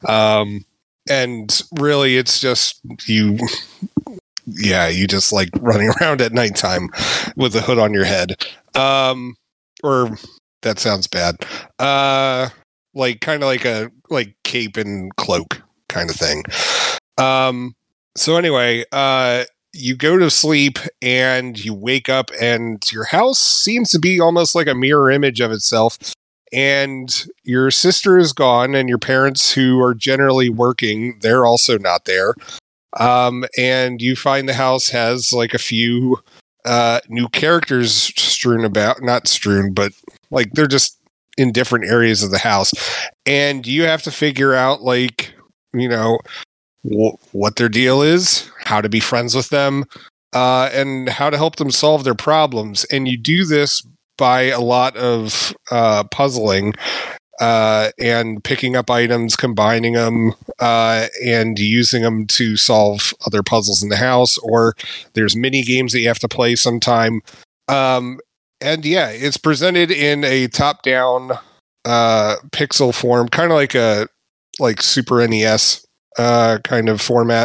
And really, it's just you just like running around at nighttime with a hood on your head. Or that sounds bad. Like kind of like a cape and cloak kind of thing. So anyway, you go to sleep and you wake up and your house seems to be almost like a mirror image of itself. And your sister is gone, and your parents, who are generally working, they're also not there. And you find the house has like a few new characters strewn about, not strewn, but like they're just in different areas of the house. And you have to figure out, like, what their deal is, how to be friends with them, and how to help them solve their problems. And you do this by a lot of puzzling. and picking up items, combining them, and using them to solve other puzzles in the house, or there's mini games that you have to play sometime. And yeah, it's presented in a top-down pixel form, kind of like a Super NES kind of format.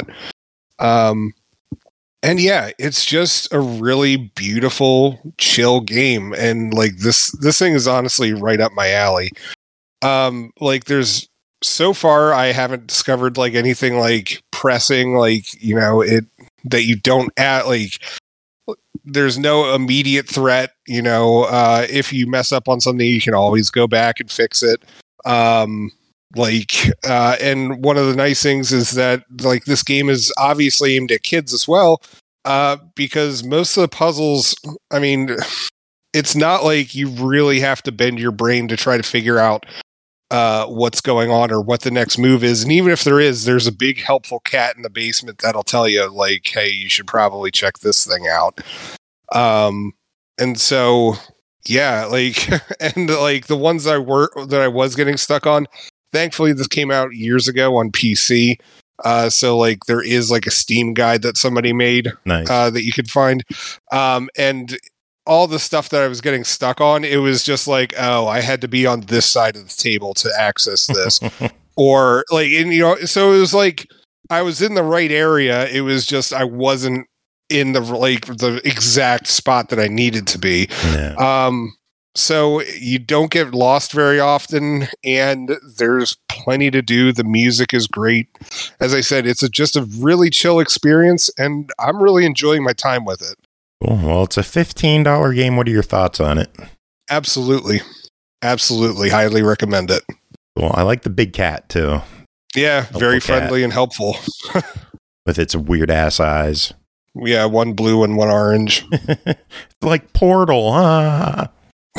And yeah, it's just a really beautiful, chill game, and like this thing is honestly right up my alley. There's so far I haven't discovered like anything like pressing, like, you know, that you don't add, like, there's no immediate threat, you know. If you mess up on something, you can always go back and fix it. And one of the nice things is that like this game is obviously aimed at kids as well, because most of the puzzles, I mean, it's not like you really have to bend your brain to try to figure out what's going on or what the next move is. And even if there is, there's a big helpful cat in the basement that'll tell you like, hey, you should probably check this thing out. And so, yeah, like, and like the ones that I was getting stuck on, thankfully this came out years ago on PC. So like there is like a Steam guide that somebody made, Nice. that you could find. And all the stuff that I was getting stuck on, it was just like, oh, I had to be on this side of the table to access this. Or like, and you know, so it was like I was in the right area. It was just I wasn't in the exact spot that I needed to be. Yeah. So you don't get lost very often, and there's plenty to do. The music is great. As I said, it's just a really chill experience, and I'm really enjoying my time with it. Cool. Well, it's a $15 game. What are your thoughts on it? Absolutely. Absolutely. Highly recommend it. Well, I like the big cat too. Yeah, Helpful very cat. friendly and helpful. With its weird ass eyes. Yeah, one blue and one orange. Like Portal. Oh,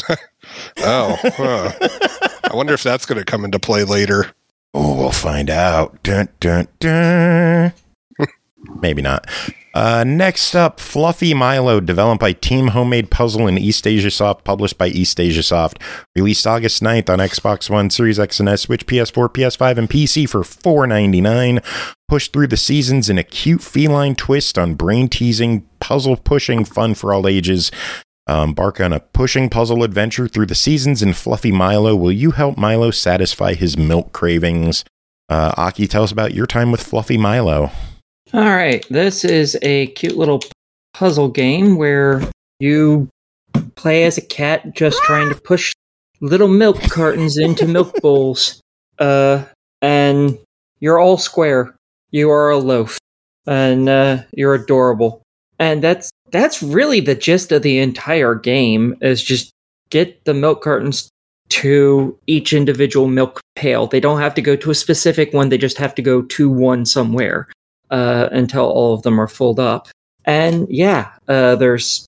huh. I wonder if that's going to come into play later. Oh, we'll find out. Dun, dun, dun. Maybe not. Next up, Fluffy Milo, developed by Team Homemade Puzzle and East Asia Soft, published by East Asia Soft. Released August 9th on Xbox One, Series X and S, Switch, PS4, PS5, and PC for $4.99. Push through the seasons in a cute feline twist on brain-teasing, puzzle-pushing fun for all ages. Embark on a pushing puzzle adventure through the seasons in Fluffy Milo. Will you help Milo satisfy his milk cravings? Aki, tell us about your time with Fluffy Milo. All right, this is a cute little puzzle game where you play as a cat just trying to push little milk cartons into milk bowls. And you're all square. You are a loaf. And you're adorable. And that's really the gist of the entire game, is just get the milk cartons to each individual milk pail. They don't have to go to a specific one, they just have to go to one somewhere. Until all of them are filled up. And yeah, there's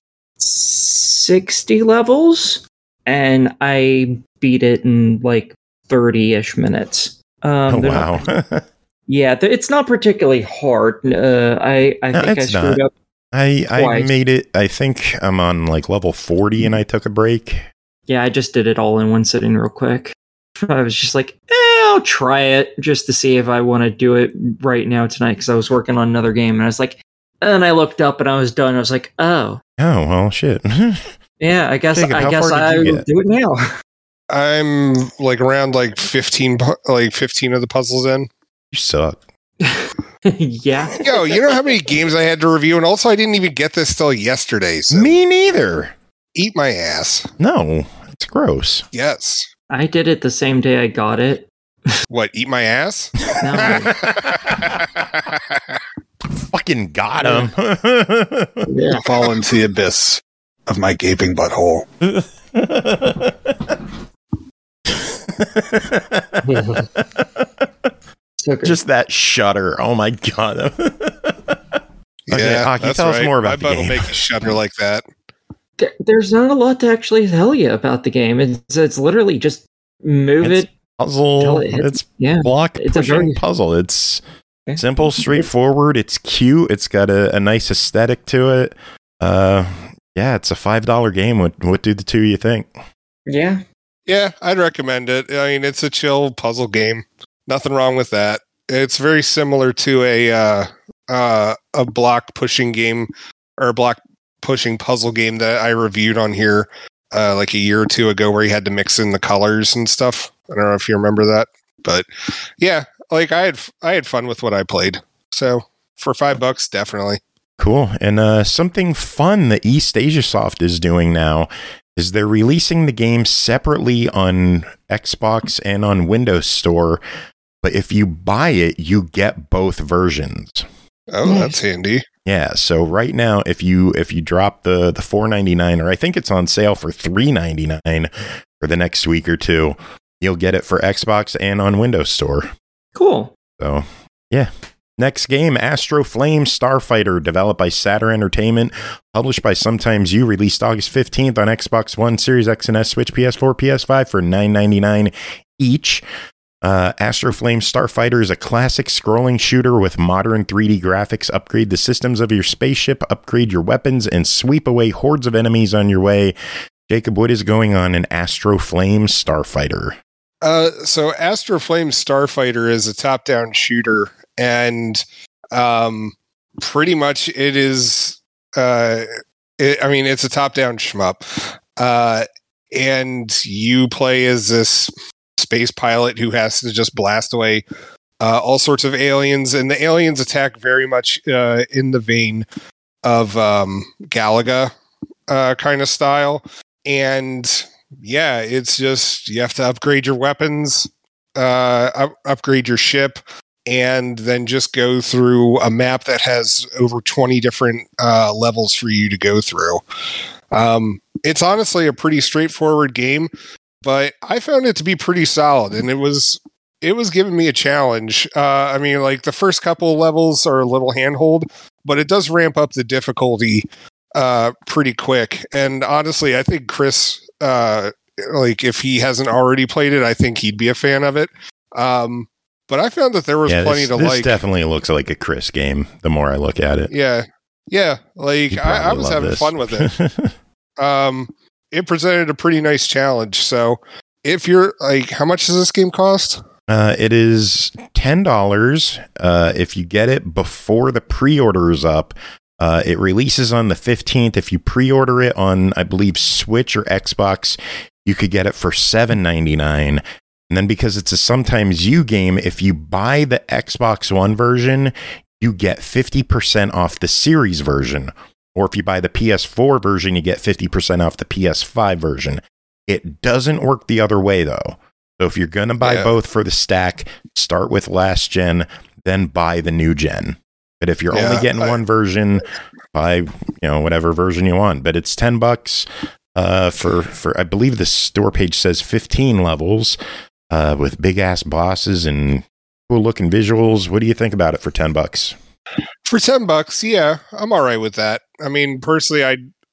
60 levels, and I beat it in like 30-ish minutes. Wow. Yeah, it's not particularly hard. I think I screwed up. I made it. I think I'm on like level 40 and I took a break. Yeah, I just did it all in one sitting real quick. I was just like, I'll try it just to see if I want to do it right now tonight, because I was working on another game, and I was like, and I looked up and I was done. I was like, oh, well, shit. Yeah, I guess Jacob, I will do it now. I'm like around like 15 of the puzzles in. You suck. Yeah. Yo, you know how many games I had to review, and also I didn't even get this till yesterday. So Me neither. eat my ass. No, it's gross. Yes. I did it the same day I got it. What? Eat my ass? No. Fucking got him. Yeah. Fall into the abyss of my gaping butthole. So great. Just that shudder. Oh my god. Okay, Yeah, Aki, that's tell right. us more about my the butt will game. make you shudder like that. There's not a lot to actually tell you about the game. It's literally just move It's it. puzzle. Tell it- It's Yeah. block It's a pushing very- puzzle. It's Okay. simple, straightforward. It's cute. It's got a nice aesthetic to it. Yeah, it's a $5 game. What do the two of you think? Yeah. Yeah, I'd recommend it. I mean, it's a chill puzzle game. Nothing wrong with that. It's very similar to a block pushing game or a block pushing puzzle game that I reviewed on here like a year or two ago, where you had to mix in the colors and stuff. I don't know if you remember that, but yeah, like I had fun with what I played. So for $5, definitely. Cool. And something fun that East Asia Soft is doing now is they're releasing the game separately on Xbox and on Windows Store. But if you buy it, you get both versions. Oh, that's handy. Yeah. So right now, if you drop the $4.99, or I think it's on sale for $3.99 for the next week or two, you'll get it for Xbox and on Windows Store. Cool. So yeah. Next game, Astro Flame Starfighter, developed by Saturn Entertainment, published by Sometimes You, released August 15th on Xbox One, Series X and S, Switch, PS4, PS5 for $9.99 each. Astro Flame Starfighter is a classic scrolling shooter with modern 3D graphics. Upgrade the systems of your spaceship, upgrade your weapons, and sweep away hordes of enemies on your way. Jacob, what is going on in Astro Flame Starfighter? So Astro Flame Starfighter is a top-down shooter, and pretty much it is. It's a top-down shmup, and you play as this space pilot who has to just blast away all sorts of aliens, and the aliens attack very much in the vein of Galaga kind of style. And yeah, it's just you have to upgrade your weapons, upgrade your ship, and then just go through a map that has over 20 different levels for you to go through. It's honestly a pretty straightforward game, but I found it to be pretty solid, and it was giving me a challenge. Like the first couple of levels are a little handhold, but it does ramp up the difficulty pretty quick. And honestly, I think Chris, if he hasn't already played it, I think he'd be a fan of it. But I found that there was plenty to like. This definitely looks like a Chris game, the more I look at it. Yeah. Like I was having fun with it. It presented a pretty nice challenge. So if you're like, how much does this game cost? It is $10 if you get it before the pre-order is up. It releases on the 15th. If you pre-order it on, I believe, Switch or Xbox, you could get it for $7.99. And then because it's a Sometimes You game, if you buy the Xbox One version, you get 50% off the series version. Or if you buy the PS4 version, you get 50% off the PS5 version. It doesn't work the other way, though. So if you're going to buy both for the stack, start with last gen, then buy the new gen. But if you're only getting one version, buy whatever version you want. But it's $10 for I believe the store page says 15 levels with big ass bosses and cool looking visuals. What do you think about it for $10? For $10, yeah, I'm all right with that. I mean, personally,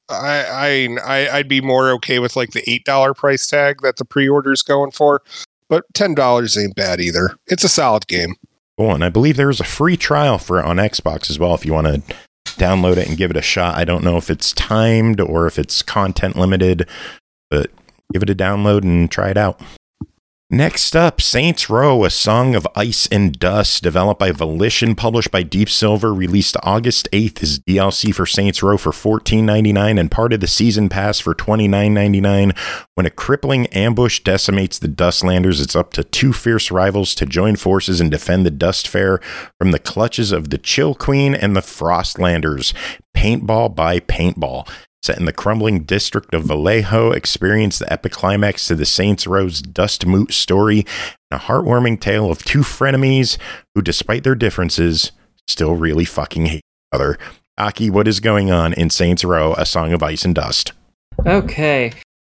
I'd be more okay with like the $8 price tag that the pre-order's going for, but $10 ain't bad either. It's a solid game. Cool, and I believe there's a free trial for it on Xbox as well if you want to download it and give it a shot. I don't know if it's timed or if it's content limited, but give it a download and try it out. Next up, Saints Row, A Song of Ice and Dust, developed by Volition, published by Deep Silver, released August 8th as DLC for Saints Row for $14.99 and part of the season pass for $29.99. When a crippling ambush decimates the Dustlanders, it's up to two fierce rivals to join forces and defend the Dust Fair from the clutches of the Chill Queen and the Frostlanders. Paintball by paintball. Set in the crumbling district of Vallejo, experience the epic climax to the Saints Row's Dust Moot story, and a heartwarming tale of two frenemies who, despite their differences, still really fucking hate each other. Aki, what is going on in Saints Row, A Song of Ice and Dust? Okay.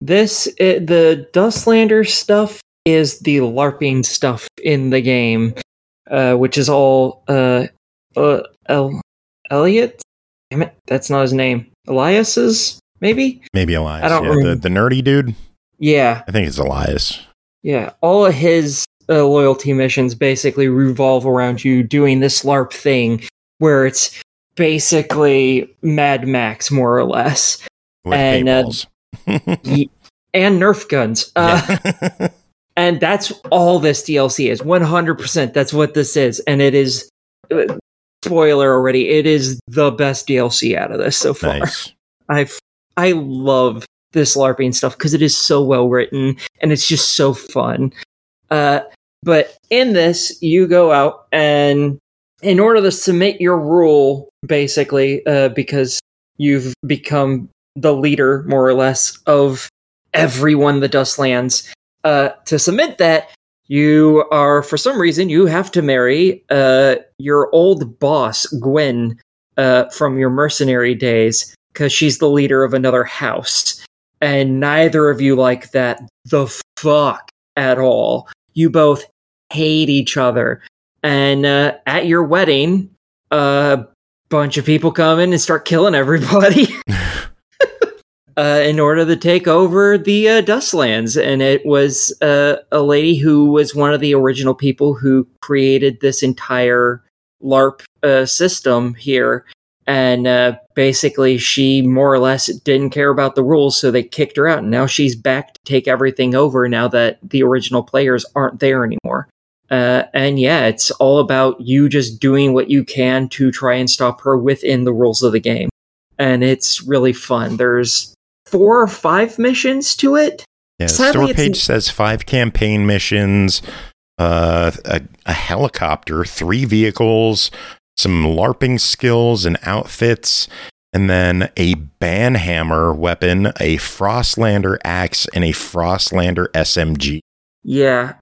The Dustlander stuff is the LARPing stuff in the game, which is all Elliot? Damn it, that's not his name. Elias's, maybe? Maybe Elias. I don't remember. The nerdy dude? Yeah. I think it's Elias. Yeah, all of his loyalty missions basically revolve around you doing this LARP thing where it's basically Mad Max, more or less. With paintballs. and Nerf guns. Yeah. And that's all this DLC is. 100%. That's what this is. And it is, spoiler already, it is the best DLC out of this so far. Nice. I love this LARPing stuff because it is so well written and it's just so fun. But in this, you go out and in order to submit your rule, basically, because you've become the leader, more or less, of everyone in the Dustlands, to submit that, you are, for some reason, you have to marry your old boss, Gwen, from your mercenary days, because she's the leader of another house. And neither of you like that the fuck at all. You both hate each other. And at your wedding, a bunch of people come in and start killing everybody in order to take over the Dustlands. And it was a lady who was one of the original people who created this entire LARP system here. And basically, she more or less didn't care about the rules, so they kicked her out. And now she's back to take everything over now that the original players aren't there anymore. And yeah, it's all about you just doing what you can to try and stop her within the rules of the game. And it's really fun. There's 4 or 5 missions to it. Yeah, the Sadly, store page says 5 campaign missions, a helicopter, 3 vehicles, some LARPing skills and outfits, and then a banhammer weapon, a Frostlander axe, and a Frostlander SMG. Yeah,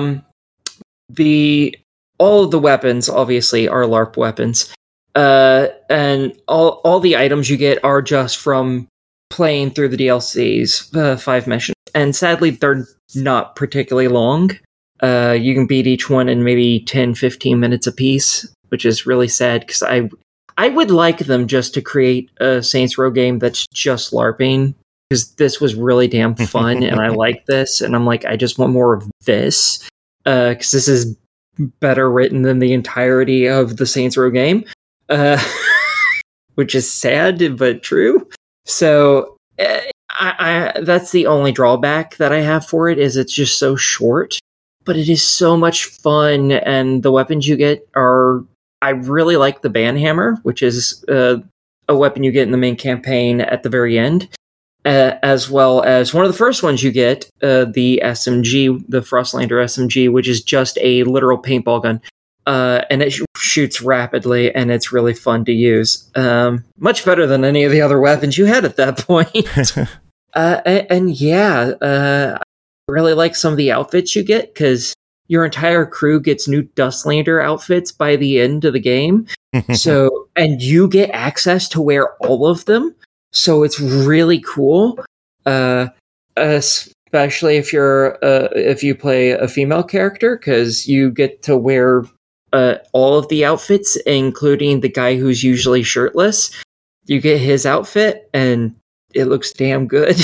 all of the weapons obviously are LARP weapons, and all the items you get are just from playing through the DLCs, 5 missions, and sadly they're not particularly long. You can beat each one in maybe 10-15 minutes apiece, which is really sad because I would like them just to create a Saints Row game that's just LARPing, because this was really damn fun and I like this, and I'm like, I just want more of this, because this is better written than the entirety of the Saints Row game, which is sad but true. So I that's the only drawback that I have for it, is it's just so short, but it is so much fun, and the weapons you get are, I really like the banhammer, which is a weapon you get in the main campaign at the very end, as well as one of the first ones you get, the SMG, the Frostlander SMG, which is just a literal paintball gun. And it shoots rapidly, and it's really fun to use. Much better than any of the other weapons you had at that point. And yeah, I really like some of the outfits you get, because your entire crew gets new Dustlander outfits by the end of the game. So, and you get access to wear all of them. So it's really cool. Especially if you play a female character, because you get to wear all of the outfits, including the guy who's usually shirtless. You get his outfit, and it looks damn good.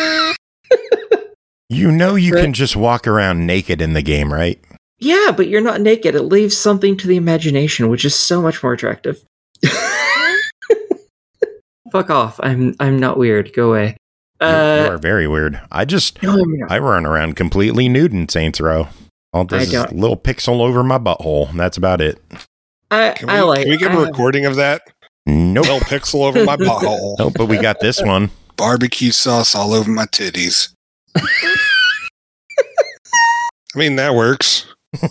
You can just walk around naked in the game, right? Yeah, but you're not naked. It leaves something to the imagination, which is so much more attractive. Fuck off. I'm not weird. Go away. You are very weird. I run around completely nude in Saints Row. All this is little pixel over my butthole. That's about it. Can we get a recording of that? Nope. Little pixel over my butthole. Nope, but we got this one. Barbecue sauce all over my titties. I mean, that works.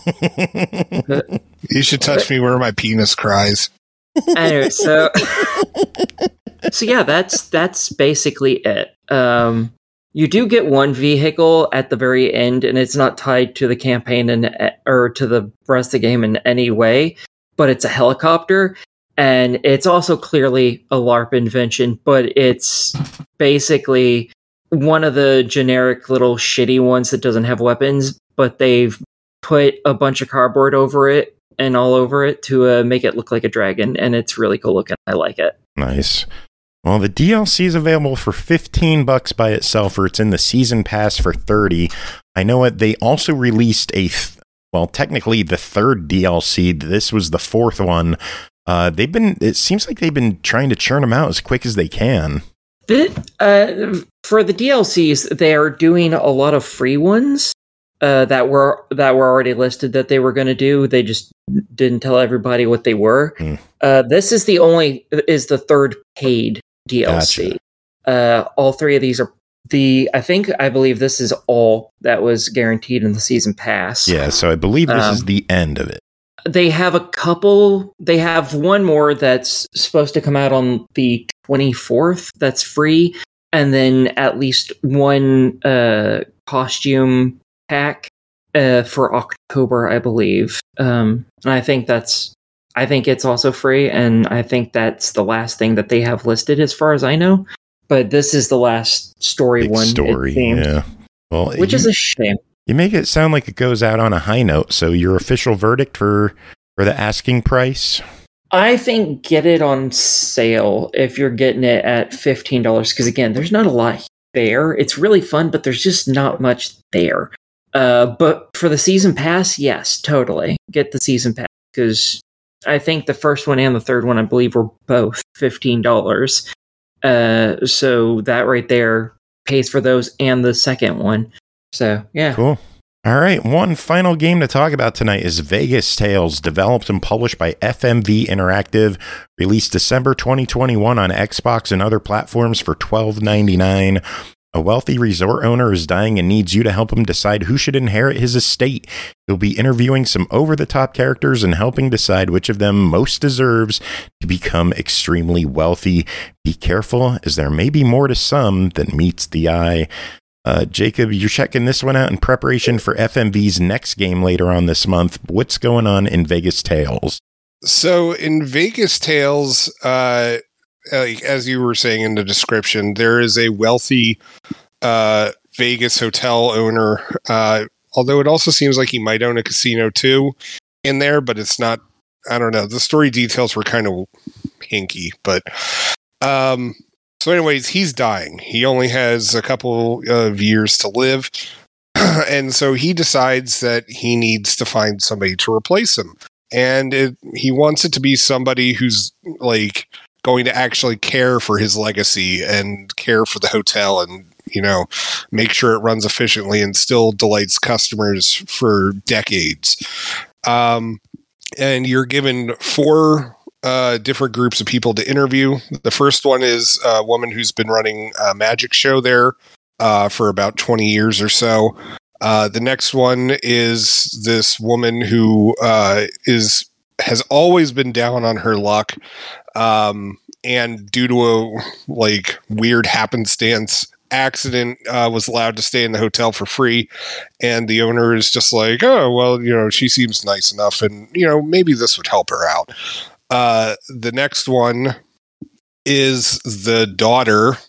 You should touch me where my penis cries. Anyway, so yeah, that's basically it. You do get one vehicle at the very end, and it's not tied to the campaign or to the rest of the game in any way, but it's a helicopter, and it's also clearly a LARP invention, but it's basically one of the generic little shitty ones that doesn't have weapons, but they've put a bunch of cardboard over it and all over it to make it look like a dragon, and it's really cool looking. I like it. Nice. Well, the DLC is available for $15 by itself, or it's in the season pass for $30. I know it. They also released technically the 3rd DLC. This was the 4th one. It seems like they've been trying to churn them out as quick as they can. For the DLCs, they are doing a lot of free ones that were already listed that they were going to do. They just didn't tell everybody what they were. This is the third paid DLC. Gotcha. All three of these are I believe this is all that was guaranteed in the season pass. Yeah, so I believe this is the end of it. They have a couple. They have one more that's supposed to come out on the 24th. That's free, and then at least one costume pack for October, I believe. And I think it's also free, and I think that's the last thing that they have listed, as far as I know. But this is the last Big one. Story, yeah. Well, which is a shame. You make it sound like it goes out on a high note. So your official verdict for the asking price? I think get it on sale if you're getting it at $15. Because again, there's not a lot there. It's really fun, but there's just not much there. But for the season pass, yes, totally. Get the season pass. Because I think the first one and the third one, I believe, were both $15. So that right there pays for those and the second one. So, yeah. Cool. All right. One final game to talk about tonight is Vegas Tales, developed and published by FMV Interactive, released December 2021 on Xbox and other platforms for $12.99. A wealthy resort owner is dying and needs you to help him decide who should inherit his estate. He'll be interviewing some over-the-top characters and helping decide which of them most deserves to become extremely wealthy. Be careful, as there may be more to some than meets the eye. Jacob, you're checking this one out in preparation for FMV's next game later on this month. What's going on in Vegas Tales? So in Vegas Tales, as you were saying in the description, there is a wealthy Vegas hotel owner, although it also seems like he might own a casino too in there, but it's not, I don't know. The story details were kind of hinky, but so anyways, he's dying. He only has a couple of years to live. And so he decides that he needs to find somebody to replace him. And he wants it to be somebody who's like going to actually care for his legacy and care for the hotel and, you know, make sure it runs efficiently and still delights customers for decades. And you're given 4 different groups of people to interview. The first one is a woman who's been running a magic show there for about 20 years or so. The next one is this woman who has always been down on her luck, and due to a weird happenstance accident, was allowed to stay in the hotel for free. And the owner is just like, oh, well, you know, she seems nice enough, and you know, maybe this would help her out. The next one is the daughter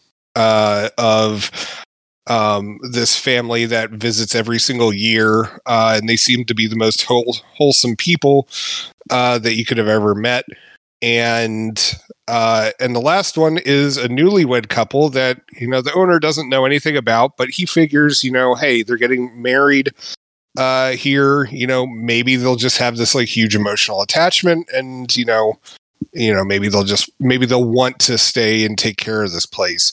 of this family that visits every single year, and they seem to be the most wholesome people that you could have ever met. And the last one is a newlywed couple that, you know, the owner doesn't know anything about, but he figures, you know, hey, they're getting married here, you know, maybe they'll just have this huge emotional attachment, and you know, maybe they'll want to stay and take care of this place.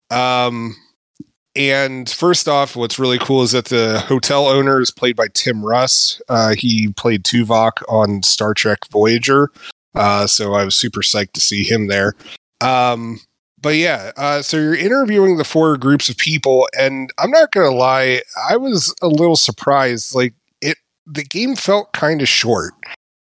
And first off, what's really cool is that the hotel owner is played by Tim Russ. He played Tuvok on Star Trek Voyager. So I was super psyched to see him there. But yeah, so you're interviewing the 4 groups of people, and I'm not going to lie, I was a little surprised. The game felt kind of short.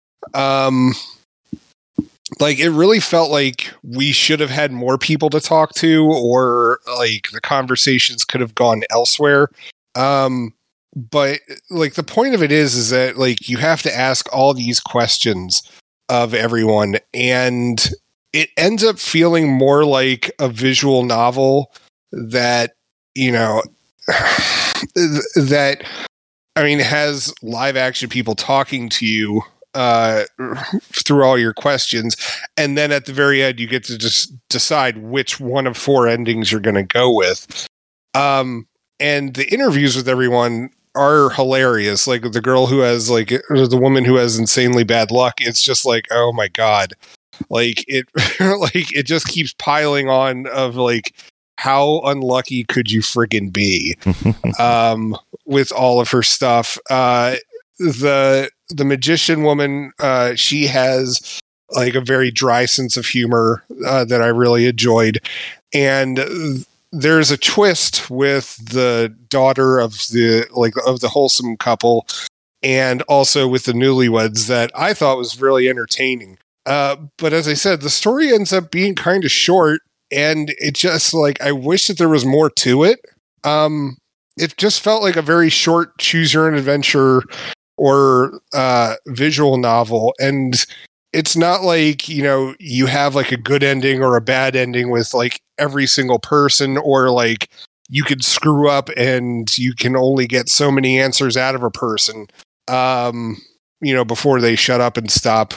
It really felt like we should have had more people to talk to, or the conversations could have gone elsewhere. But the point of it is that you have to ask all these questions of everyone, and it ends up feeling more like a visual novel that, you know, that, I mean, has live action people talking to you through all your questions, and then at the very end you get to just decide which one of 4 endings you're going to go with. And the interviews with everyone are hilarious. The girl who has or the woman who has insanely bad luck, it's just oh my god, it it just keeps piling on of how unlucky could you friggin' be with all of her stuff. The magician woman, she has like a very dry sense of humor that I really enjoyed. And there's a twist with the daughter of the wholesome couple and also with the newlyweds that I thought was really entertaining. But as I said, the story ends up being kind of short, and it just like, I wish that there was more to it. It just felt like a very short choose your own adventure or visual novel. And it's not like, you have like a good ending or a bad ending with like every single person, or like you could screw up and you can only get so many answers out of a person, before they shut up and stop,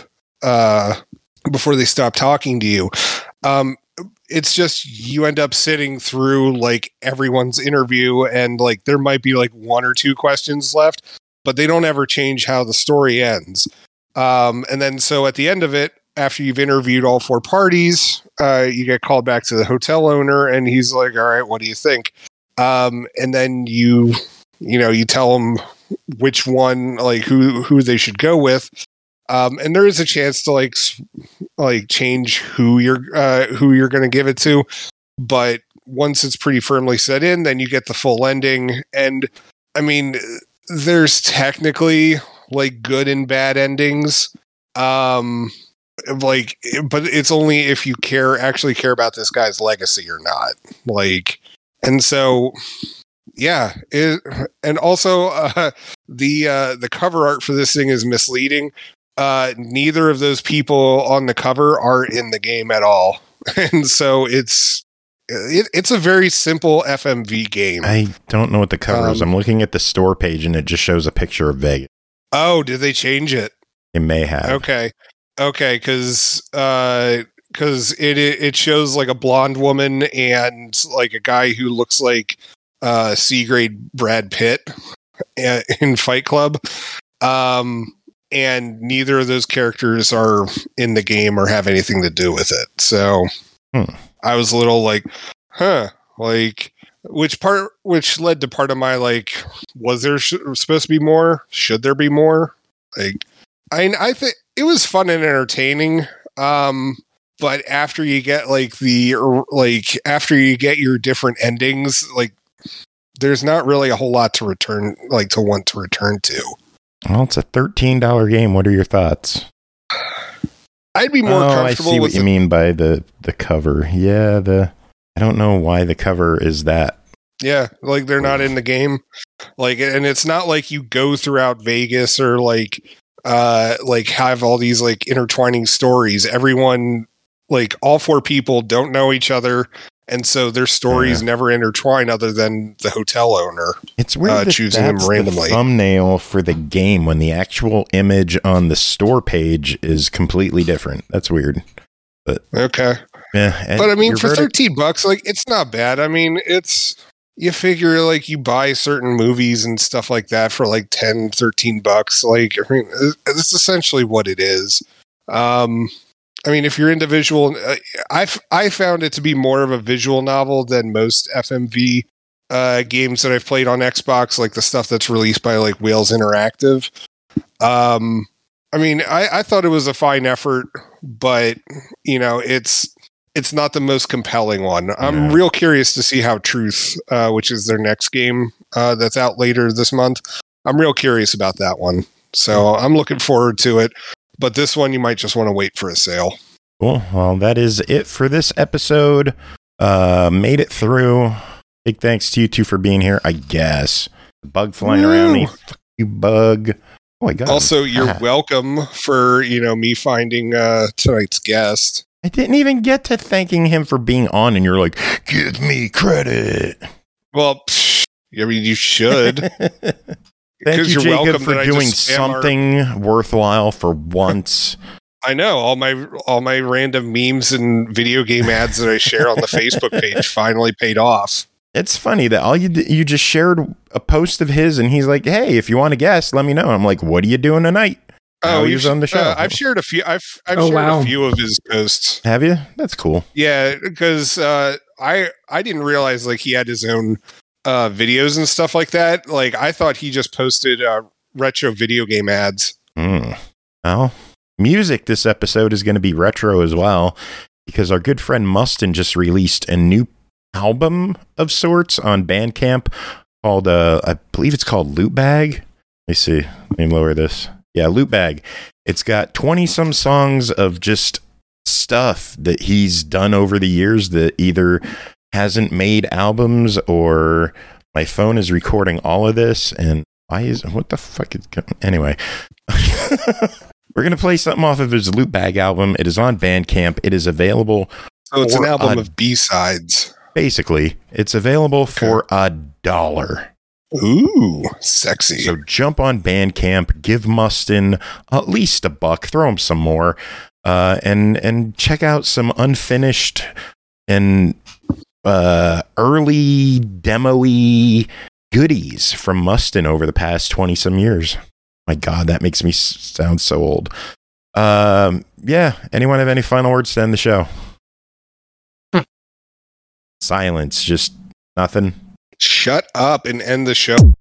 before they stop talking to you. It's just, you end up sitting through like everyone's interview, and like there might be like one or two questions left, but they don't ever change how the story ends. And then so at the end of it, after you've interviewed all four parties, you get called back to the hotel owner, and he's like, all right, what do you think? And then you tell him which one, like who they should go with. And there is a chance to like change who you're going to give it to. But once it's pretty firmly set in, then you get the full ending. And I mean, there's technically like good and bad endings. But it's only if you actually care about this guy's legacy or not. Like, and so, yeah. And also, the cover art for this thing is misleading. Neither of those people on the cover are in the game at all. And so it's a very simple FMV game. I don't know what the cover is. I'm looking at the store page and it just shows a picture of Vegas. Oh, did they change it? It may have. Okay. Because it shows like a blonde woman and like a guy who looks like C-grade Brad Pitt in Fight Club. And neither of those characters are in the game or have anything to do with it. So I was a little like, like which led to part of my like, was there supposed to be more? Should there be more? Like, I think it was fun and entertaining. But after you get after you get your different endings, like there's not really a whole lot to want to return to. Well, it's a $13 game. What are your thoughts? I'd be more comfortable I see with what you mean by the cover. Yeah, I don't know why the cover is that. Yeah, like they're not in the game. Like, and it's not like you go throughout Vegas or like have all these like intertwining stories. Everyone, like all four people don't know each other. And so their stories never intertwine other than the hotel owner. It's weird choosing them randomly. The thumbnail for the game when the actual image on the store page is completely different. That's weird. But okay. Yeah. But I mean, for $13, like it's not bad. I mean, you figure like you buy certain movies and stuff like that for like $10, $13. Like, I mean, it's essentially what it is. I mean, if you're into visual, I found it to be more of a visual novel than most FMV games that I've played on Xbox, like the stuff that's released by like Wales Interactive. I mean, I thought it was a fine effort, but it's not the most compelling one. I'm real curious to see how Truth, which is their next game that's out later this month. I'm real curious about that one. So I'm looking forward to it. But this one, you might just want to wait for a sale. Cool. Well, that is it for this episode. Made it through. Big thanks to you two for being here, I guess. Bug flying around me. Fuck you, Bug. Oh, my God. Also, you're welcome for, me finding tonight's guest. I didn't even get to thanking him for being on, and you're like, give me credit. Well, I mean, you should. Thank you, Jacob, for doing something worthwhile for once. I know all my random memes and video game ads that I share on the Facebook page finally paid off. It's funny that all you just shared a post of his, and he's like, "Hey, if you want to guest, let me know." I'm like, "What are you doing tonight?" Oh, he was on the show. I've shared a few. I've shared a few of his posts. Have you? That's cool. Yeah, because I didn't realize like he had his own videos and stuff like that. Like I thought he just posted retro video game ads. Well, music this episode is going to be retro as well, because our good friend Mustin just released a new album of sorts on Bandcamp called, I believe it's called Loot Bag. Let me see. Let me lower this. Yeah, Loot Bag. It's got 20-some songs of just stuff that he's done over the years that either hasn't made albums or my phone is recording all of this. And what the fuck is, anyway. We're going to play something off of his Loot Bag album. It is on Bandcamp. It is available. So it's an album of B-sides. Basically, it's available for $1. Ooh, sexy. So jump on Bandcamp, give Mustin at least $1, throw him some more, and check out some unfinished and early demo-y goodies from Mustin over the past 20-some years. My God, that makes me sound so old. Yeah, anyone have any final words to end the show? Silence, just nothing. Shut up and end the show.